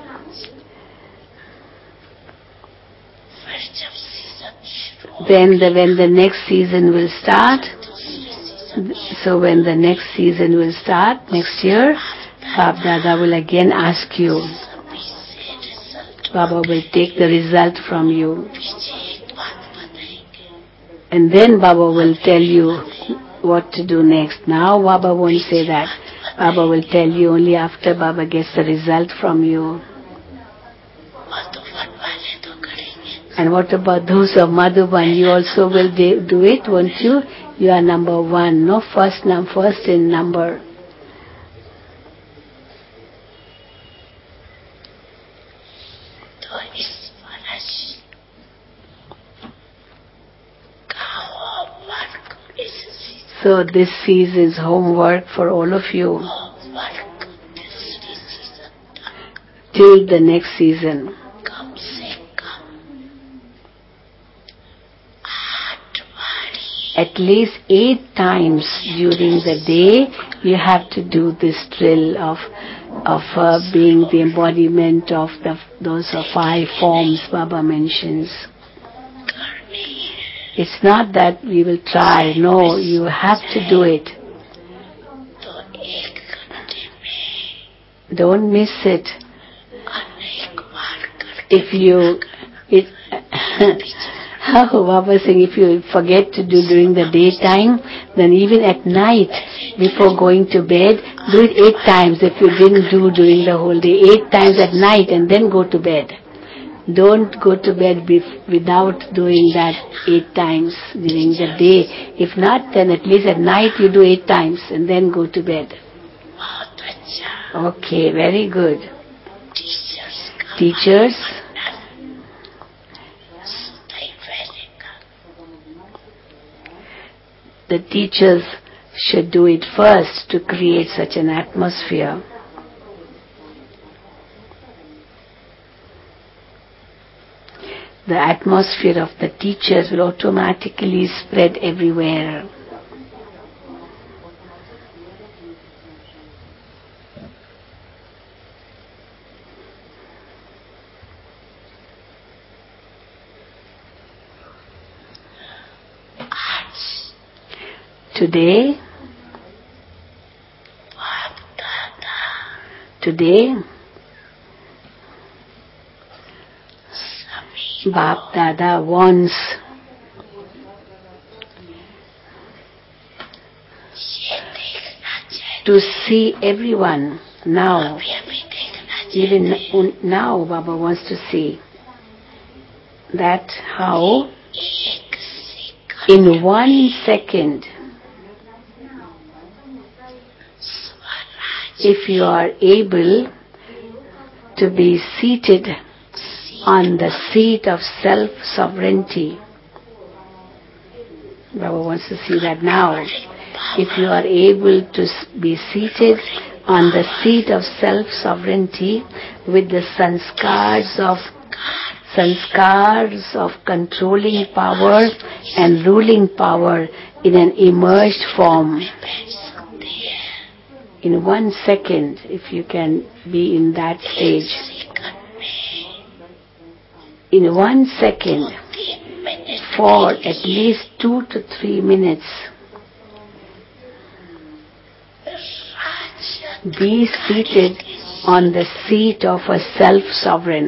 फिर जब season शुरू Then when the next season will start, दूसरी season so when the next season will start next year, Bab Dada will again ask you. सभी से result Baba will take the result from you. पीछे एक बात बताएंगे And then Baba will tell you what to do next. Now Baba won't say that. Baba will tell you only after Baba gets the result from you. और तो फट वाले तो करेंगे And what about those of Madhuban? You also will do it, won't you? You are number 1, no? First in number. तो इस वर्ष का होमवर्क इस So this season's homework for all of you homework तीसरी सीजन तक till the next season. कम से कम 8 बारी At least 8 times during the day you have to do this drill of being the embodiment of those 5 forms Baba mentions. करनी है It's not that we will try. No, you have to do it. तो 1 घंटे में Don't miss it. अनेक बार करके If you, Baba saying if you forget to do during the daytime, then even at night, before going to bed, do it 8 times if you didn't do during the whole day. 8 times at night and then go to bed. Don't go to bed without doing that 8 times during the day. If not, then at least at night you do 8 times and then go to bed. बहुत अच्छा Okay, very good. Teachers का Teachers, सही पहले का the teachers should do it first to create such an atmosphere. The atmosphere of the teachers will automatically spread everywhere. आज Today, बाप दादा today, सभी Bap Dada wants ये देखना चाहिए to see everyone now. अभी अभी देखना चाहिए Even now, Baba wants to see that how एक second in 1 second, Swaraj if you are able to be seated on the seat of self-sovereignty, Baba wants to see that now. If you are able to be seated on the seat of self-sovereignty with the sanskars of controlling power and ruling power in an emerged form, बैठ सकते हैं in 1 second, if you can be in that stage, second में in 1 second, 3 minute for at least 2 to 3 minutes, राज be seated on the seat of a self-sovereign.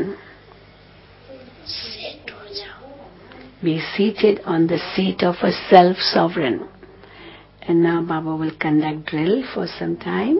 Set हो जाओ Be seated on the seat of a self-sovereign. And now Baba will conduct drill for some time.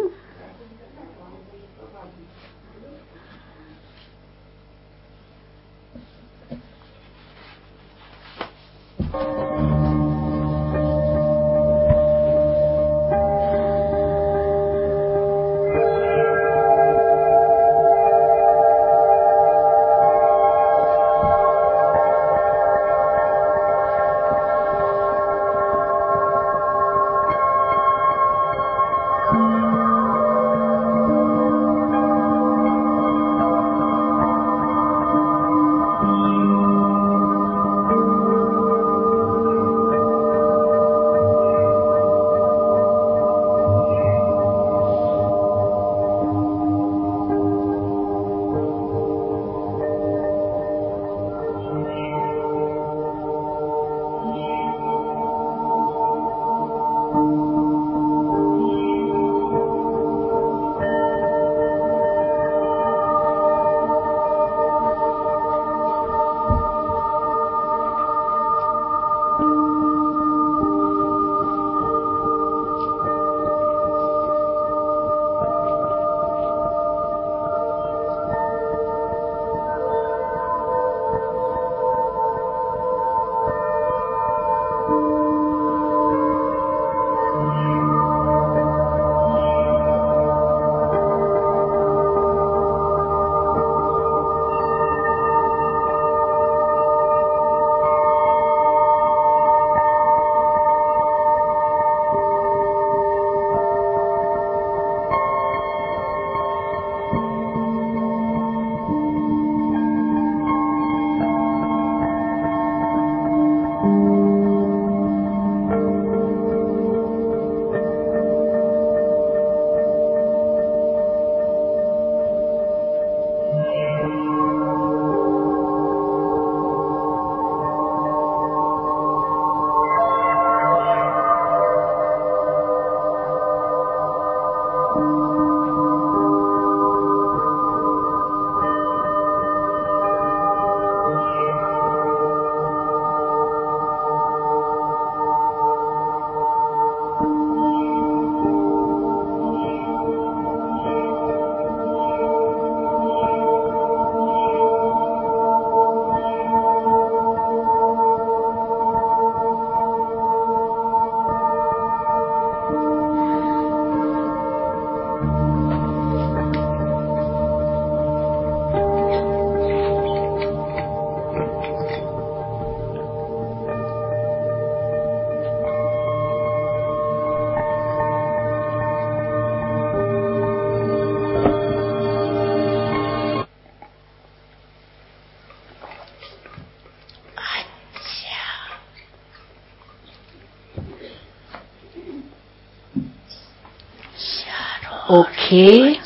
Okay.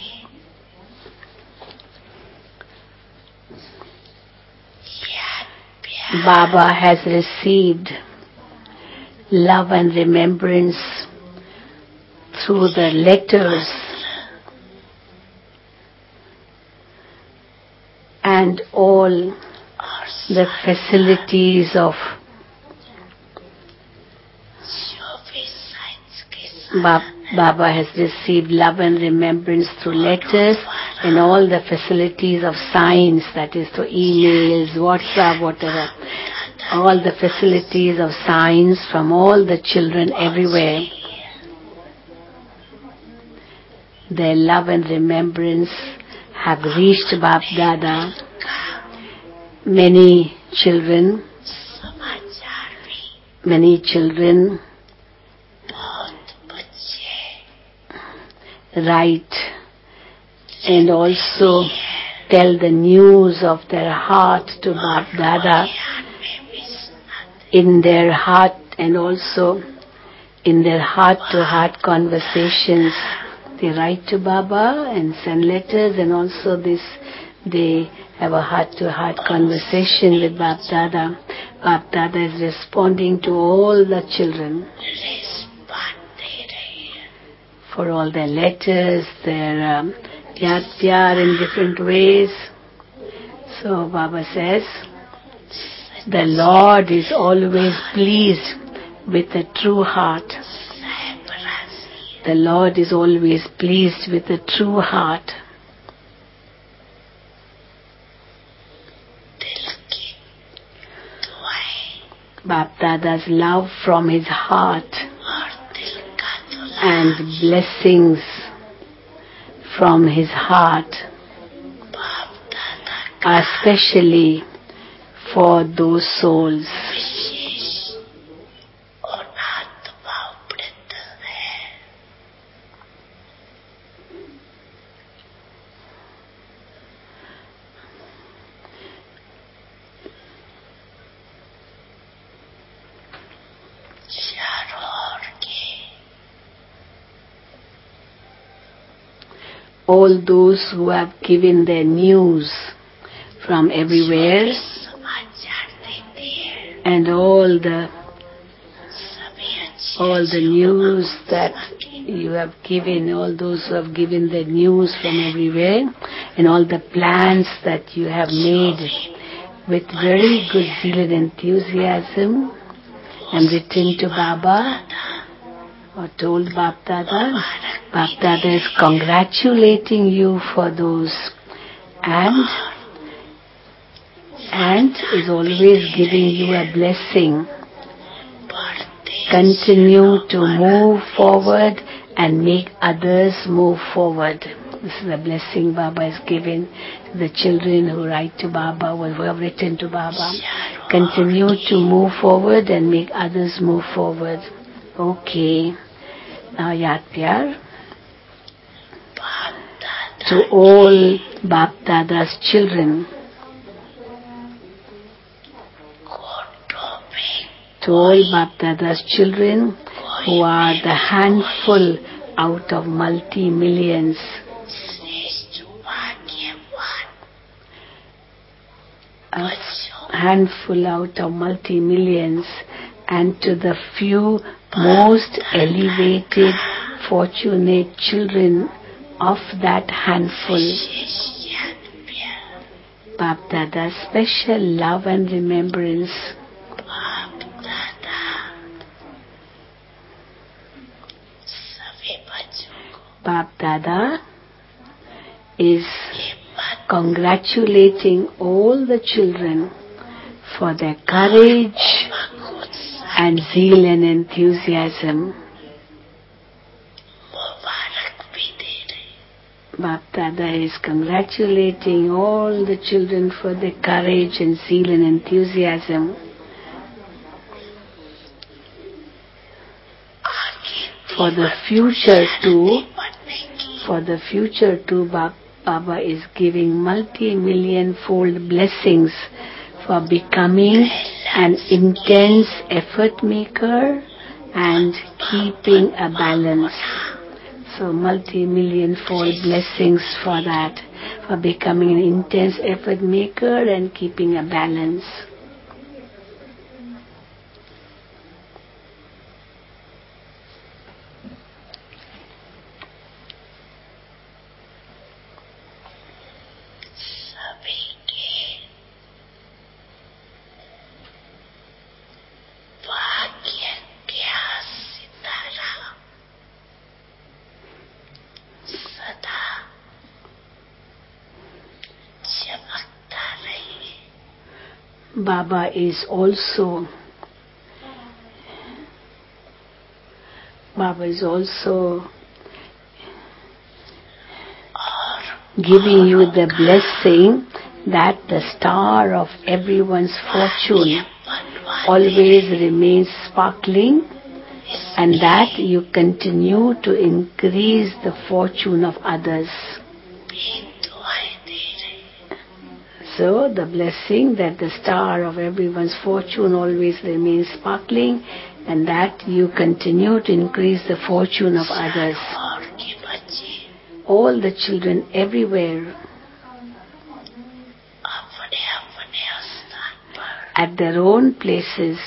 Baba has received love and remembrance through the letters and all the facilities of Baba has received love and remembrance through letters and all the facilities of science, that is through emails, WhatsApp, whatever. All the facilities of science from all the children everywhere. Their love and remembrance have reached Bap Dada. Many children write and also tell the news of their heart to Bap Dada in their heart, and also in their heart-to-heart conversations. They write to Baba and send letters, and also they have a heart-to-heart conversation with Bap Dada. Bap Dada is responding to all the children for all their letters, their yaad pyar in different ways. So Baba says, the Lord is always pleased with a true heart. The Lord is always pleased with a true heart. Bap Dada's love from his heart and blessings from his heart are especially for those souls all those who have given their news from everywhere, and all the news that you have given, all those who have given the news from everywhere, and all the plans that you have made with very good zeal and enthusiasm, and written to Baba or told Bap Dada. Bap Dada is congratulating you for those and is always giving you a blessing. Continue to move forward and make others move forward. This is a blessing Baba is giving to the children who write to Baba or who have written to Baba. Continue to move forward and make others move forward. Okay. Now Yaad Pyar to all Bap Dada's children. To all Bap Dada's children who are the handful out of multi-millions. A handful out of multi-millions, and to the few most elevated, fortunate children of that handful. Bap Dada's special love and remembrance. Bap Dada is congratulating all the children for their courage and zeal and enthusiasm. Bap Dada is congratulating all the children for their courage and zeal and enthusiasm. For the future too, Baba is giving multi-million-fold blessings for becoming an intense effort maker and keeping a balance. So multi-million-fold blessings for that, for becoming an intense effort maker and keeping a balance. Baba is also giving you the blessing that the star of everyone's fortune always remains sparkling, and that you continue to increase the fortune of others. So the blessing that the star of everyone's fortune always remains sparkling, and that you continue to increase the fortune of others. All the children everywhere at their own places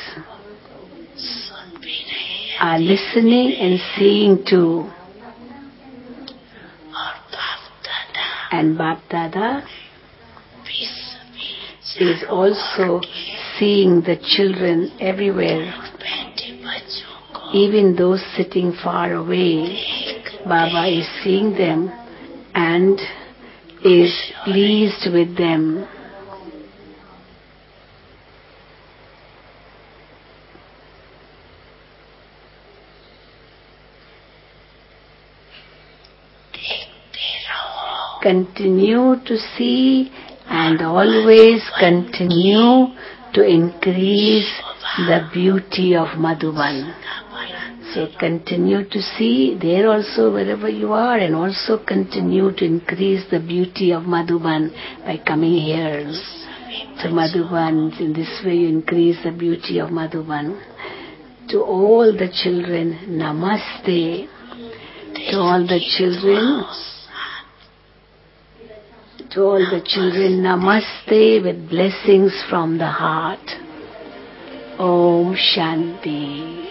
are listening and seeing too. And Bap Dada is also seeing the children everywhere, even those sitting far away. Baba is seeing them and is pleased with them. Continue to see and always continue to increase the beauty of Madhuban. So continue to see there also wherever you are, and also continue to increase the beauty of Madhuban by coming here to Madhuban. In this way you increase the beauty of Madhuban. To all the children, Namaste. To all the children, Namaste with blessings from the heart. Om Shanti.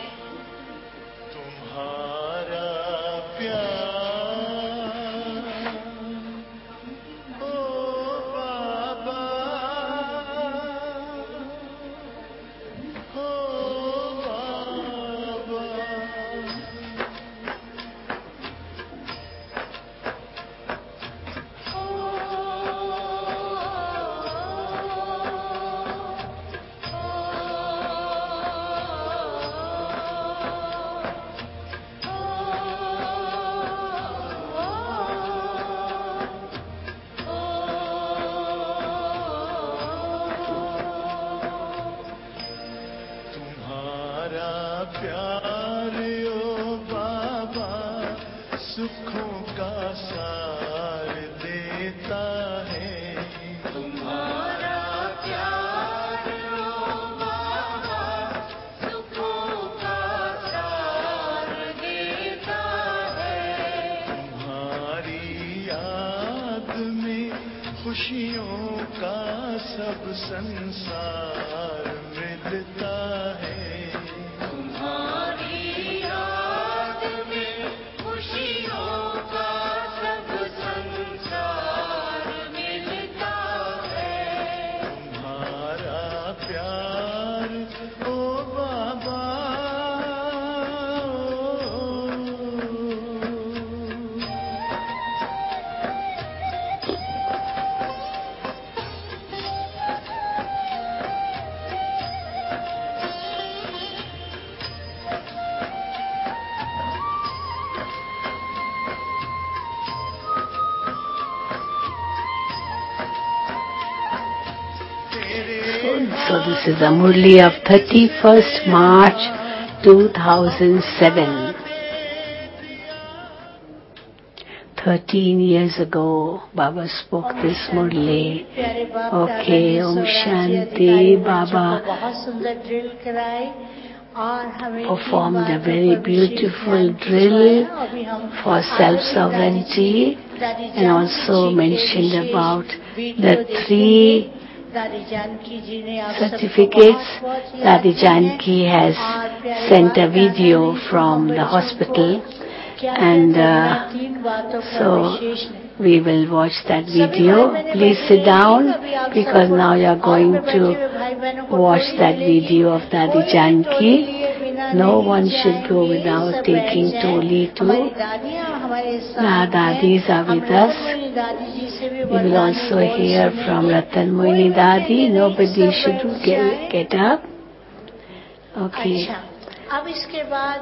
खुशियों का सब संसार मिलता है तुम्हारी याद में खुशियों का सब संसार मिलता है तुम्हारा प्यार ओ बाबा So this is a Murli of 31st March 2007. 13 years ago, Baba spoke this Murli. Okay, Om Shanti, Baba. बहुत सुंदर ड्रिल कराई performed a very beautiful drill for self-sovereignty and also mentioned about the 3 certificates. Dadi Janki has sent a video from the hospital, and so we will watch that video. Please sit down, because now you are going to watch that video of Dadi Janki. No one should go without taking Toli too. Now Dadis are with us. We will also hear from Ratan Mohini Dadi. Nobody should get up. Okay. अब इसके बाद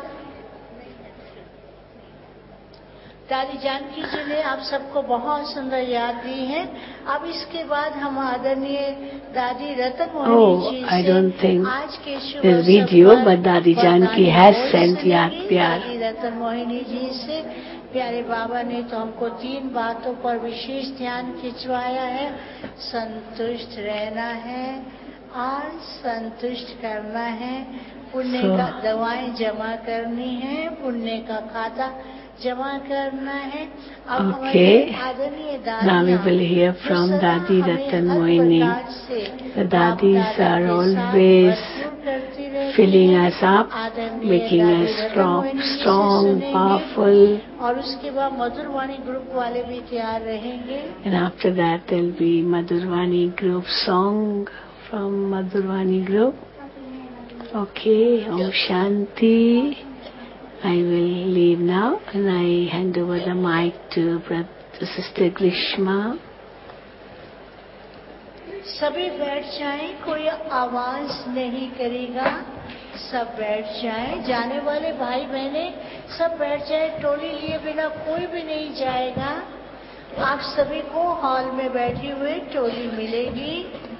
दादी जानकी जी ने आप सबको बहुत सुंदर याद दी है। अब इसके बाद हम आदरणीय दादी रतन मोहिनी जी से I don't think आज के शुभ this video, but Dadi Janki has sent याद प्यार। दादी रतन मोहिनी जी से प्यारे बाबा ने तो हमको 3 बातों पर विशेष ध्यान खिंचवाया है। संतुष्ट रहना है और संतुष्ट करना है। पुण्य का दवाएं जमा करनी है, पुण्य का खाता जमा करना है। Okay, now we will hear from Dadi Ratan Mohini. The Dadis are always filling us up, making us strong, powerful. और उसके बाद मधुरवाणी ग्रुप वाले भी तैयार रहेंगे। And after that there will be Madhurvani group song from Madhurvani group. Okay, Om Shanti. I will leave now and I hand over the mic to Sister Grishma. सभी बैठ जाएं, कोई आवाज नहीं करेगा, सब बैठ जाएं। जाने वाले भाई बहने सब बैठ जाएं, टोली लिए बिना कोई भी नहीं जाएगा। आप सभी को हॉल में बैठी हुए टोली मिलेगी।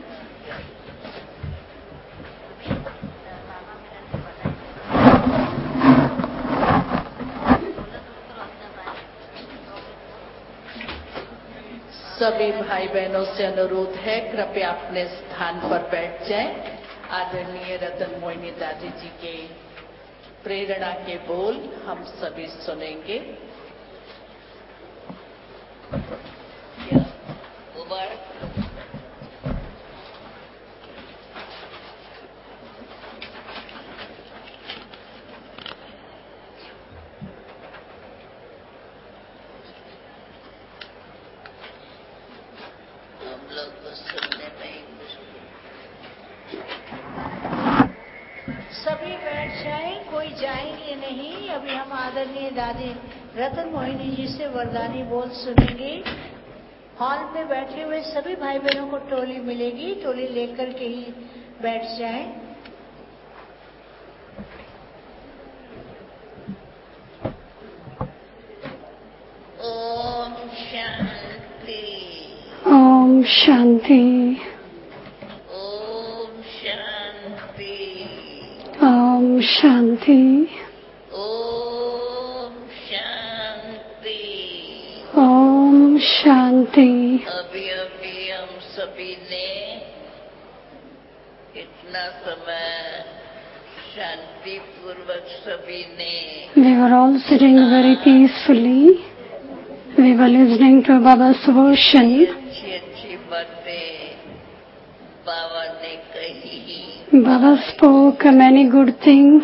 सभी भाई बहनों से अनुरोध है, कृपया अपने स्थान पर बैठ जाएं। आदरणीय रतन मोहिनी दादी जी के प्रेरणा के बोल हम सभी सुनेंगे। सभी बैठ जाएं, कोई जाएंगे नहीं। अभी हम आदरणीय दादी रतन मोहिनी जी से वरदानी बोल सुनेंगे। हॉल में बैठे हुए सभी भाई बहनों को टोली मिलेगी, टोली लेकर के ही बैठ जाएं। Om Shanti. Om Shanti. Om Shanti. Om Shanti. Om Shanti. अभी हम सभी ने इतना समय शांति पूर्वक सभी ने We were all sitting very peacefully. We were listening to Baba's version. अच्छी बातें बाबा ने कही। Baba spoke many good things.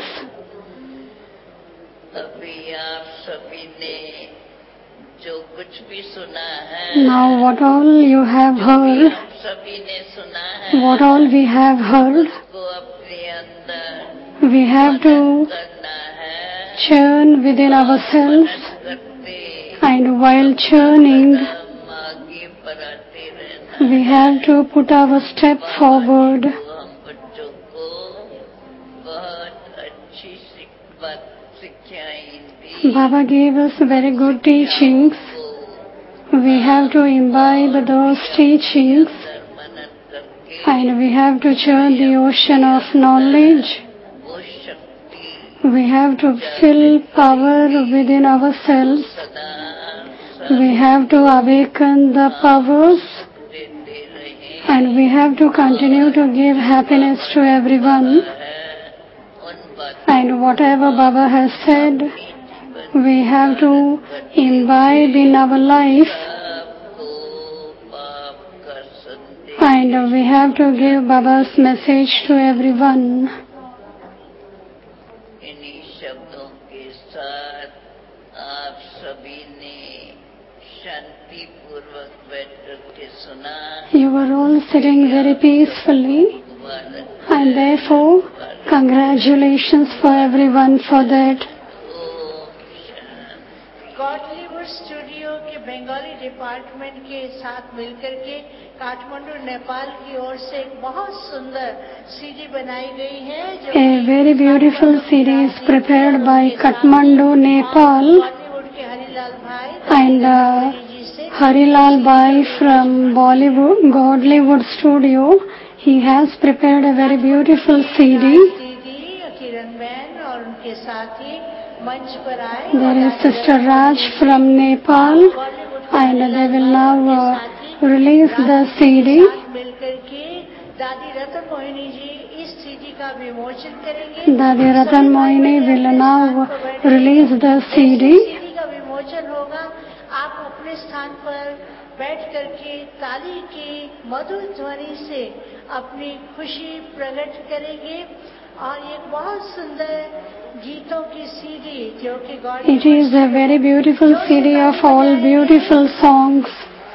अभी आप सभी ने जो कुछ भी सुना है, Now what all you have heard, हम सभी ने सुना है, what all we have heard, उसको अपने अंदर we have to करना है। churn within ourselves, करते and while churning, हम आगे बढ़ाते रहना। we have to put our step forward. हम बच्चों को बहुत अच्छी शिक्षाएं दी। Baba gave us very good teachings. We have to imbibe those teachings, मनन करके and we have to churn the ocean of knowledge. वो शक्ति We have to fill power within ourselves. सदा We have to awaken the powers, देते रहे। and we have to continue to give happiness to everyone. है उन बातों And whatever Baba has said, we have to imbibe in our life, and we have to give Baba's message to everyone. इन्हीं शब्दों के साथ आप सभी ने शांति पूर्वक बैठ के सुना. You were all sitting very peacefully, and therefore congratulations for everyone for that. Godlywood studio के बंगाली डिपार्टमेंट के साथ मिलकर के काठमांडू नेपाल की ओर से एक बहुत सुंदर सीडी बनाई गई है. A very beautiful CD is prepared by Kathmandu, Nepal, Bollywood के हरिलाल भाई and Harilal Bhai from Bollywood, Godlywood Studio. He has prepared a very beautiful CD. दीदी किरण बहन और उनके साथी मंच पर आए. There is Sister Raj from Nepal, and they will now release the CD. मिलकर के दादी रतन मोहिनी जी इस सीडी का विमोचन करेंगे. Dadi Ratan Mohini will now release the CD. CD का विमोचन होगा. आप अपने स्थान पर बैठ करके ताली की मधुर ध्वनि से अपनी खुशी प्रकट करेंगे. और एक बहुत सुंदर गीतों की सीडी जो कि It is a very beautiful CD of all beautiful songs.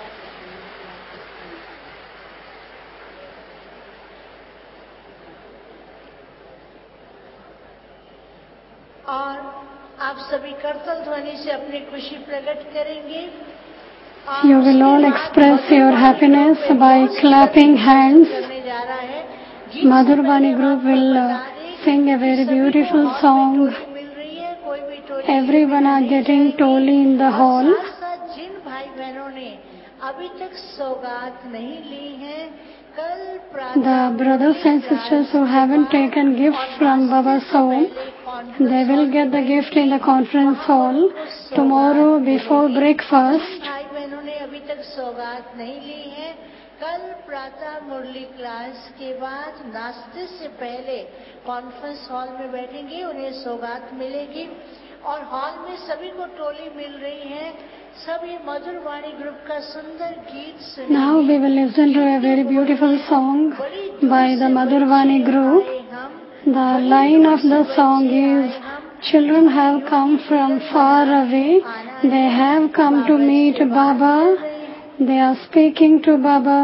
और आप सभी करतल ध्वनि से अपनी खुशी प्रकट करेंगे. You will all express your happiness by clapping hands. करने जा रहा है. Madhurvani group will sing a very beautiful song. मिल रही है. कोई भी टोली Everyone are getting toli in the hall. साथ जिन भाई बहनों ने अभी तक सौगात नहीं ली है, कल The brothers and sisters who haven't taken gift from Baba's home, they will get the gift in the conference hall tomorrow before breakfast. भाई बहनों ने अभी तक सौगात नहीं ली है, कल प्रातः मुरली क्लास के बाद नाश्ते से पहले कॉन्फ्रेंस हॉल में बैठेंगे. उन्हें सौगात मिलेगी और हॉल में सभी को टोली मिल रही है. सभी मधुर वाणी ग्रुप का सुंदर गीत सुनेंगे. Now we will listen to a very beautiful song by the Madhurvani group. The line of the song is, children have come from far away. They have come to meet Baba. They are speaking to Baba.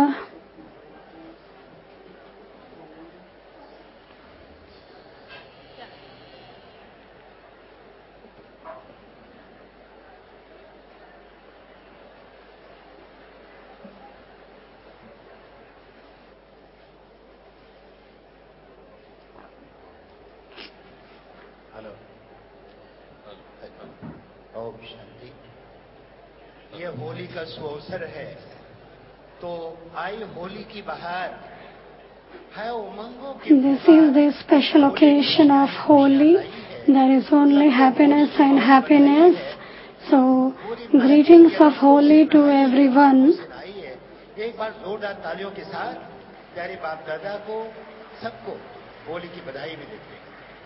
Hello. Om Shanti. ये होली का सुअवसर है, तो आई होली की बहार है उमंगों की. This is the special occasion of Holi. There is only happiness and happiness. So, greetings of Holi to everyone. एक बार जोरदार तालियों के साथ प्यारे बाप दादा को सबको होली की बधाई भी देते हैं.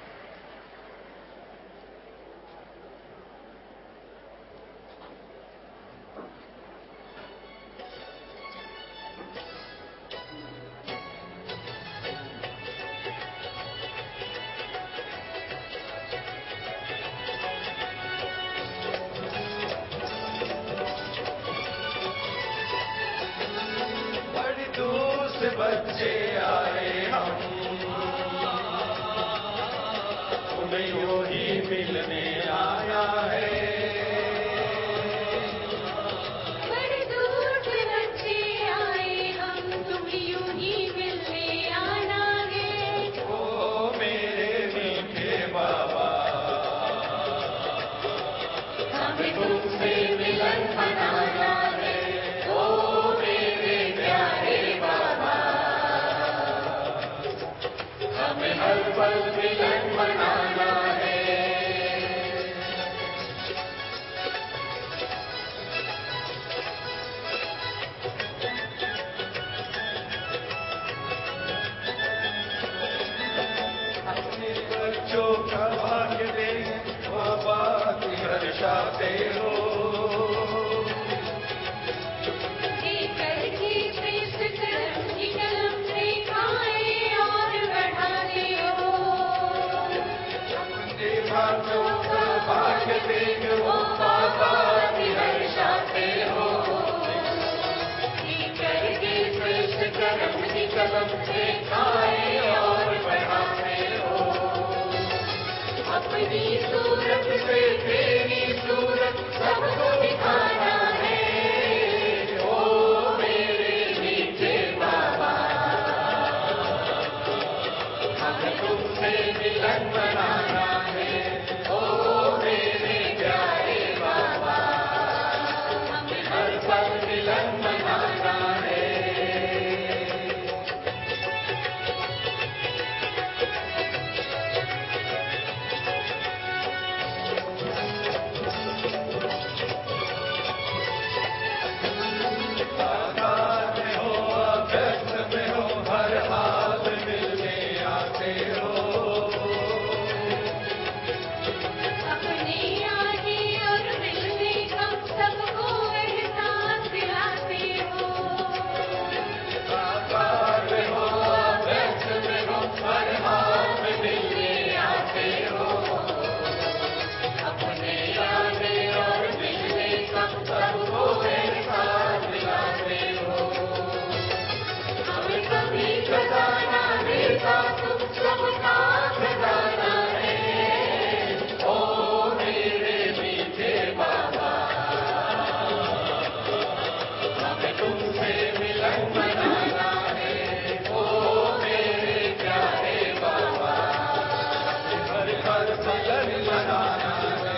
बच्चे आए हम तुम्हें यूं ही मिलने आया है. बड़ी दूर से बच्चे आए हम तुम्हें यूं ही मिलने आना है. ओ मेरे मीठे बाबा, हमें तुमसे मिलन मनाना है. ओ मेरे प्यारे बाबा, हमें हर पल मिलन मनाना है. अपने बच्चों का कदम से खाए और बढ़ाते हो। अपनी सूरत से तेरी सूरत सबको दिखाना है। ओ मेरे मीठे बाबा, हमें तुमसे मिलन बनाना है। ओ मेरे प्यारे बाबा, हमें हर पल मिलन बनाना है। साकार में हो अव्यक्त में हो हर हाल मिलने आते हो। अपने आने और मिलने का सबको एहसास दिलाते हो। साकार में हो अव्यक्त में हो हर हाल मिलने आते हो। अपने आने और मिलने का सबको एहसास दिलाते हो। हमें कभी खजाना देता तुम सबका खजाना है। ओ मेरे मीठे बाबा, हमें तुमसे मिलन बनाना है। ओ मेरे प्यारे बाबा, हर हर मिलन बनाना है।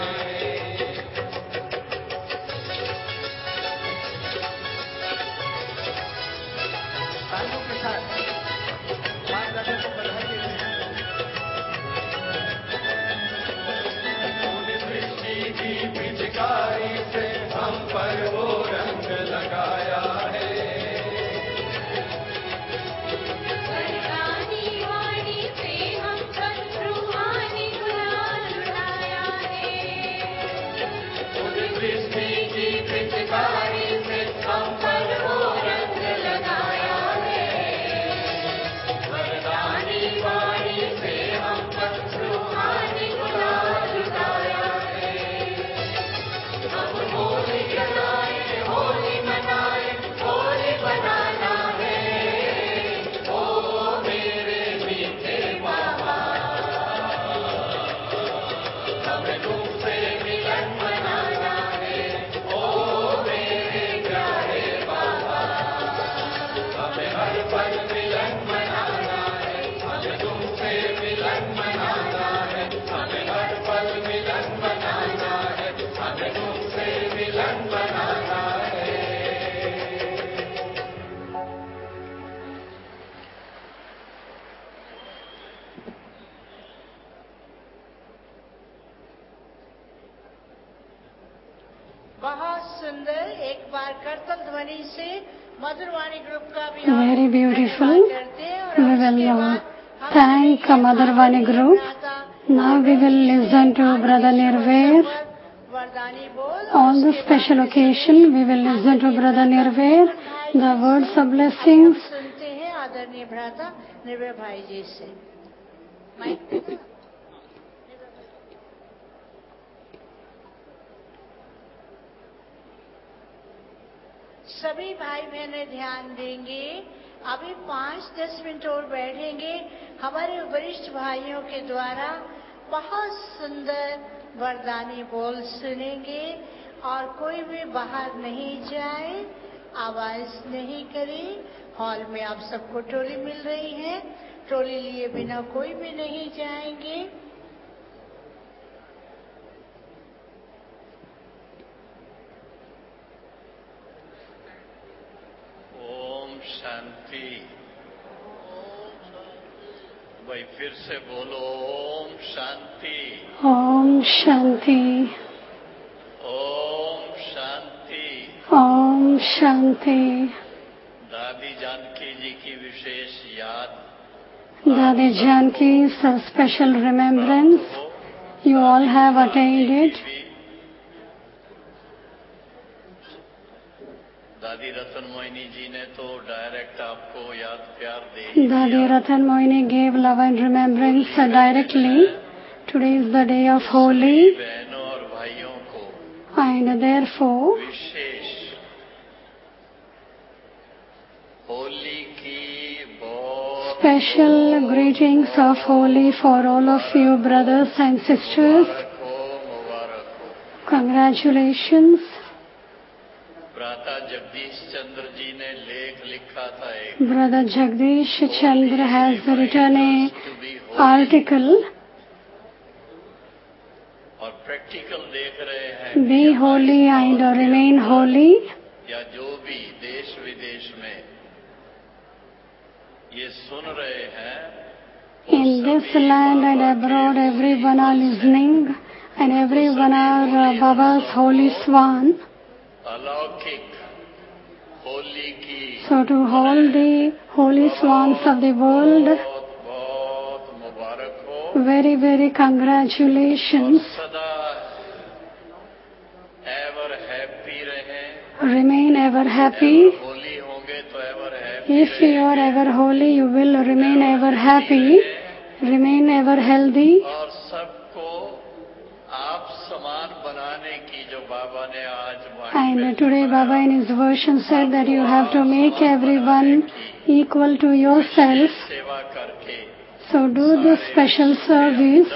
तालियों के साथ मां दादा को बधाई देते हैं। तूने सृष्टि की पिचकारी से हम पर वो रंग लगाया है। वरदानी वाणी से हम पर रूहानी गुलाल उड़ाया है। तूने सृष्टि की पिचकारी से हम पर वो रंग लगाया है। वरदानी वाणी से हम पर रूहानी गुलाल उड़ाया है। हम होली जलाए, होली मनाए, होली बनाना है। ओ मेरे मीठे बाबा, हमें तुमसे मिलन बनाना है। ओ मेरे प्यारे बाबा, हमें हर पल मिलन बनाना है। हमें तुमसे मिलन बनाना है। हमें हर पल मिलन बनाना है। हमें तुमसे मिलन बनाना है। बहुत सुंदर। एक बार करतल ध्वनि से मधुरवाणी ग्रुप का भी Very beautiful. धन्यवाद करते हैं। और We उसके will बाद हम thank सुनेंगे Madhurvani group. Now we will listen to Brother Nirvair. वरदानी बोल। On this special occasion, we will listen to Brother Nirvair, the words of blessings. सुनते हैं आदरणीय भ्राता निर्भय भाई जी से। माइक पे ना। सभी भाई बहनें ध्यान देंगे। अभी 5-10 मिनट और बैठेंगे। हमारे वरिष्ठ भाइयों के द्वारा बहुत सुंदर वरदानी बोल सुनेंगे। और कोई भी बाहर नहीं जाए, आवाज नहीं करे। हॉल में आप सबको ट्रॉली मिल रही है। ट्रॉली लिए बिना कोई भी नहीं जाएंगे। ओम शांति। भाई फिर से बोलो Om Shanti. Om Shanti. Om Shanti. Om Shanti. दादी जानकी जी की विशेष याद Dadi Janki's special remembrance. You all have attained it. दादी रतन मोहिनी जी ने तो डायरेक्ट आपको याद प्यार दे ही Dadi दिया। Ratan Mohini gave love and remembrance directly. Today is the day of Holi, बहनों और भाइयों को and therefore विशेष होली की बहुत Special greetings of Holi for all of you brothers and sisters. मुबारक हो। Congratulations. भ्राता जगदीश चंद्र जी ने लेख लिखा था एक, Brother Jagdish Chandra has written an article. और प्रैक्टिकल देख रहे हैं Be holy and remain holy. या जो भी देश विदेश में ये सुन रहे हैं, In this land and abroad, everyone are listening and everyone are Baba's holy swan. अलौकिक होली की So to all the holy swans of the world, बहुत बहुत मुबारक हो। very, very और congratulations. सदा एवर हैप्पी रहें। Remain ever happy. होली होंगे तो ever happy If you are ever holy, you will remain ever happy, remain ever healthy. और सबको आप समान बनाने की जो बाबा ने आज And today Baba in his version said that you have to make everyone equal to yourself. सेवा करके So do this special service,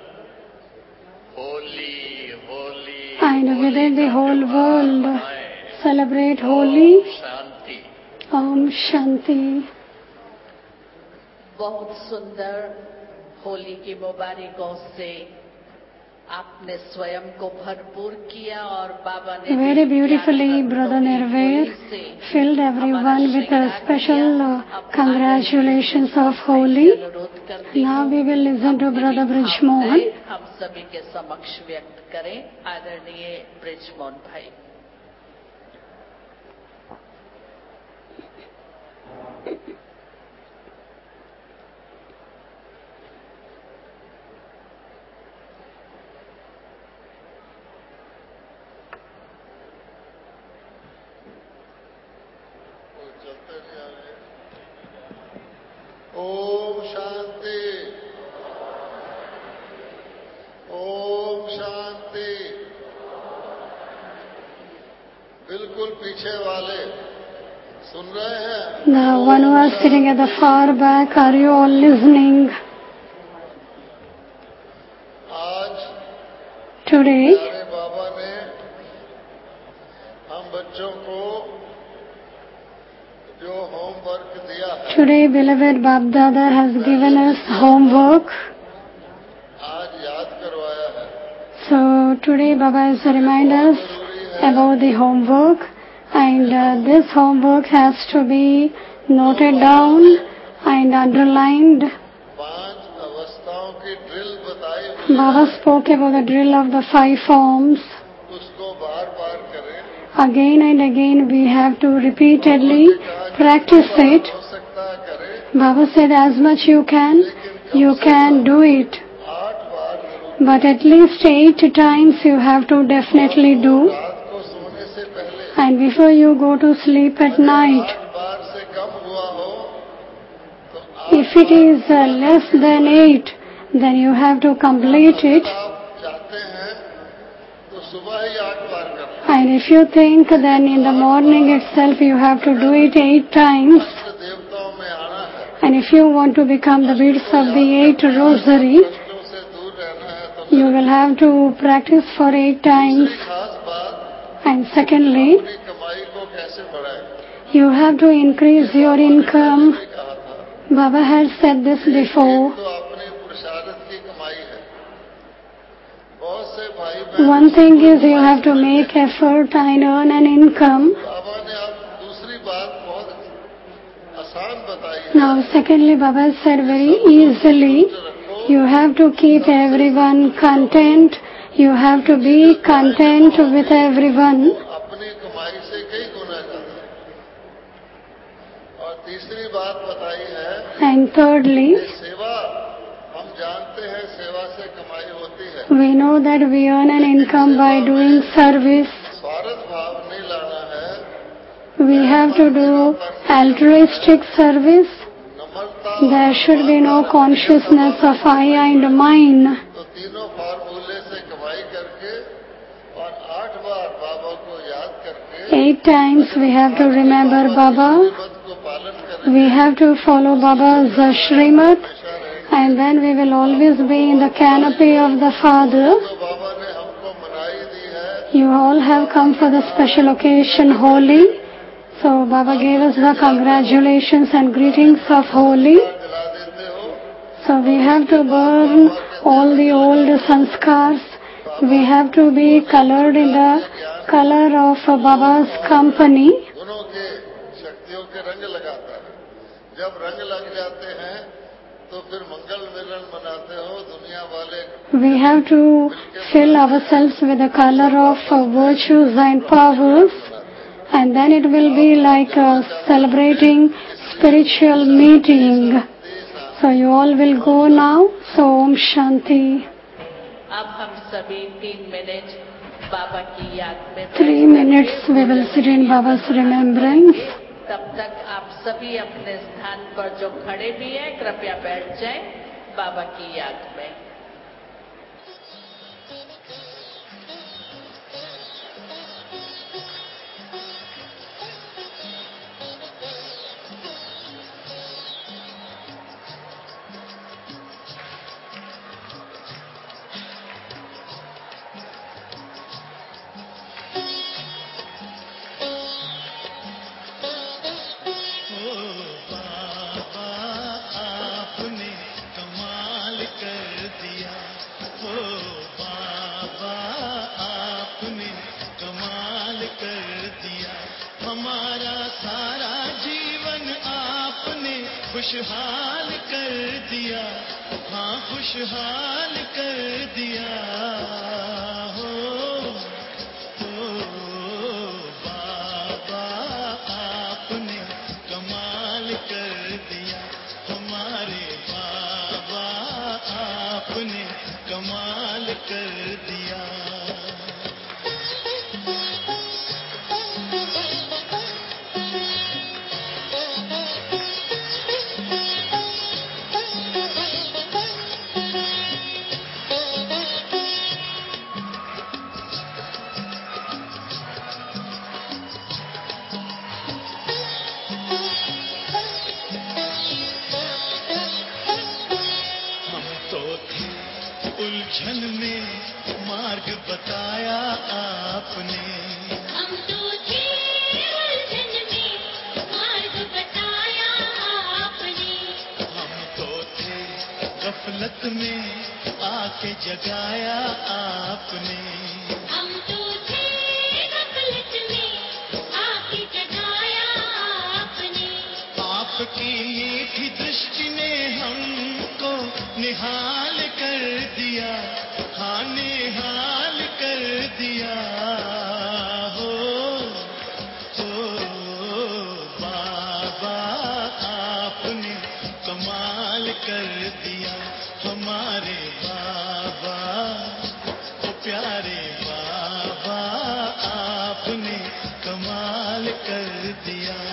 Holi Holi and within the whole world celebrate Holi Holi. Shanti. Om Shanti. बहुत सुंदर होली की मुबारकों से आपने स्वयं को भरपूर किया और बाबा ने Very beautifully, Brother Nirvair filled everyone with a special congratulations of Holi. Now we will listen to Brother Brij Mohan. हम सभी के समक्ष व्यक्त करें। आदरणीय ब्रिज मोहन भाई। ओम शांति, ओम शांति। बिल्कुल पीछे वाले सुन रहे हैं? The one who is sitting at the far back, are you all listening? आज Today, प्यारे बाबा ने हम बच्चों को जो होमवर्क दिया है, today beloved Bab Dada has given us homework. आज याद करवाया है। So today Baba has reminded us about the homework, and this homework has to be noted down and underlined. 5 अवस्थाओं की ड्रिल बताई हुई है, Baba spoke about the drill of the 5 forms. उसको बार बार करें। Again and again we have to repeatedly practice it. हो सकता है करें, Baba said as much you can do it. 8 बार जरूर। But at least 8 times you have to definitely do. रात को सोने से पहले And before you go to sleep at night, 8 बार से कम हुआ हो तो if it is less than 8, then you have to complete it. आप चाहते हैं तो सुबह ही 8 बार कर लें। And if you think, then in the morning itself you have to do it 8 times. इष्ट देवताओं में आना है, And if you want to become the beads of the 8 rosary, कष्टों से दूर रहना है तो you will have to practice for 8 times. दूसरी खास बात, And secondly, अपनी कमाई को कैसे बढ़ाएं। you have to increase your income. भी कहा था, Baba has said this before. तो अपनी पुरुषार्थ की कमाई है। बहुत से भाई बहन One thing is you have to make effort and earn an income. बाबा ने आप दूसरी बात बहुत आसान बताई है। Now secondly, Baba said very easily, you have to keep everyone content. You have to be content with everyone. अपनी कमाई से कई गुना ज्यादा है। और तीसरी बात बताई है, And thirdly, ये सेवा हम जानते हैं, सेवा से कमाई होती है। we know that we earn an income by doing service. स्वार्थ भाव नहीं लाना है, We have to do altruistic service. Namrata. There should be no consciousness of I and mine. तो तीनों फार्मूले से कमाई करके और 8 बार बाबा को याद करके 8 times we have to remember Baba. श्रीमत को पालन करेंगे We have to follow Baba's Shrimat, हमेशा रहेंगे। and then we will always be in the canopy of the Father. तो बाबा ने हमको मनाई दी है। You all have come for the special occasion, Holi. So Baba gave us the congratulations and greetings of Holi. जला देते हो So we have to burn all the old sanskars. We have to be colored in the color of Baba's company. गुणों के शक्तियों के रंग लगाता है। जब रंग लग जाते हैं तो फिर मंगल मिलन मनाते हो। दुनिया वाले We have to fill ourselves with the color of virtues and powers, and then it will be like celebrating spiritual meeting. So you all will go now. So Om Shanti. अब हम सभी 3 मिनट बाबा की याद में 3 minutes we will sit in Baba's remembrance. तब तक आप सभी अपने स्थान पर जो खड़े भी हैं कृपया बैठ जाएं बाबा की याद में। खुशहाल कर दिया, हाँ खुशहाल कर दिया हो बाबा आपने कमाल कर दिया, हमारे बाबा आपने कमाल कर दिया। उलझन में मार्ग बताया आपने, हम तो थे उलझन में मार्ग बताया आपने, हम तो थे गफलत में आके जगाया आपने, हम तो थे गफलत में आके जगाया आपने, आपकी मीठी दृष्टि ने हमको निहाल कर दिया, हाँ निहाल कर दिया हो बाबा आपने कमाल कर दिया, हमारे बाबा ओ प्यारे बाबा आपने कमाल कर दिया।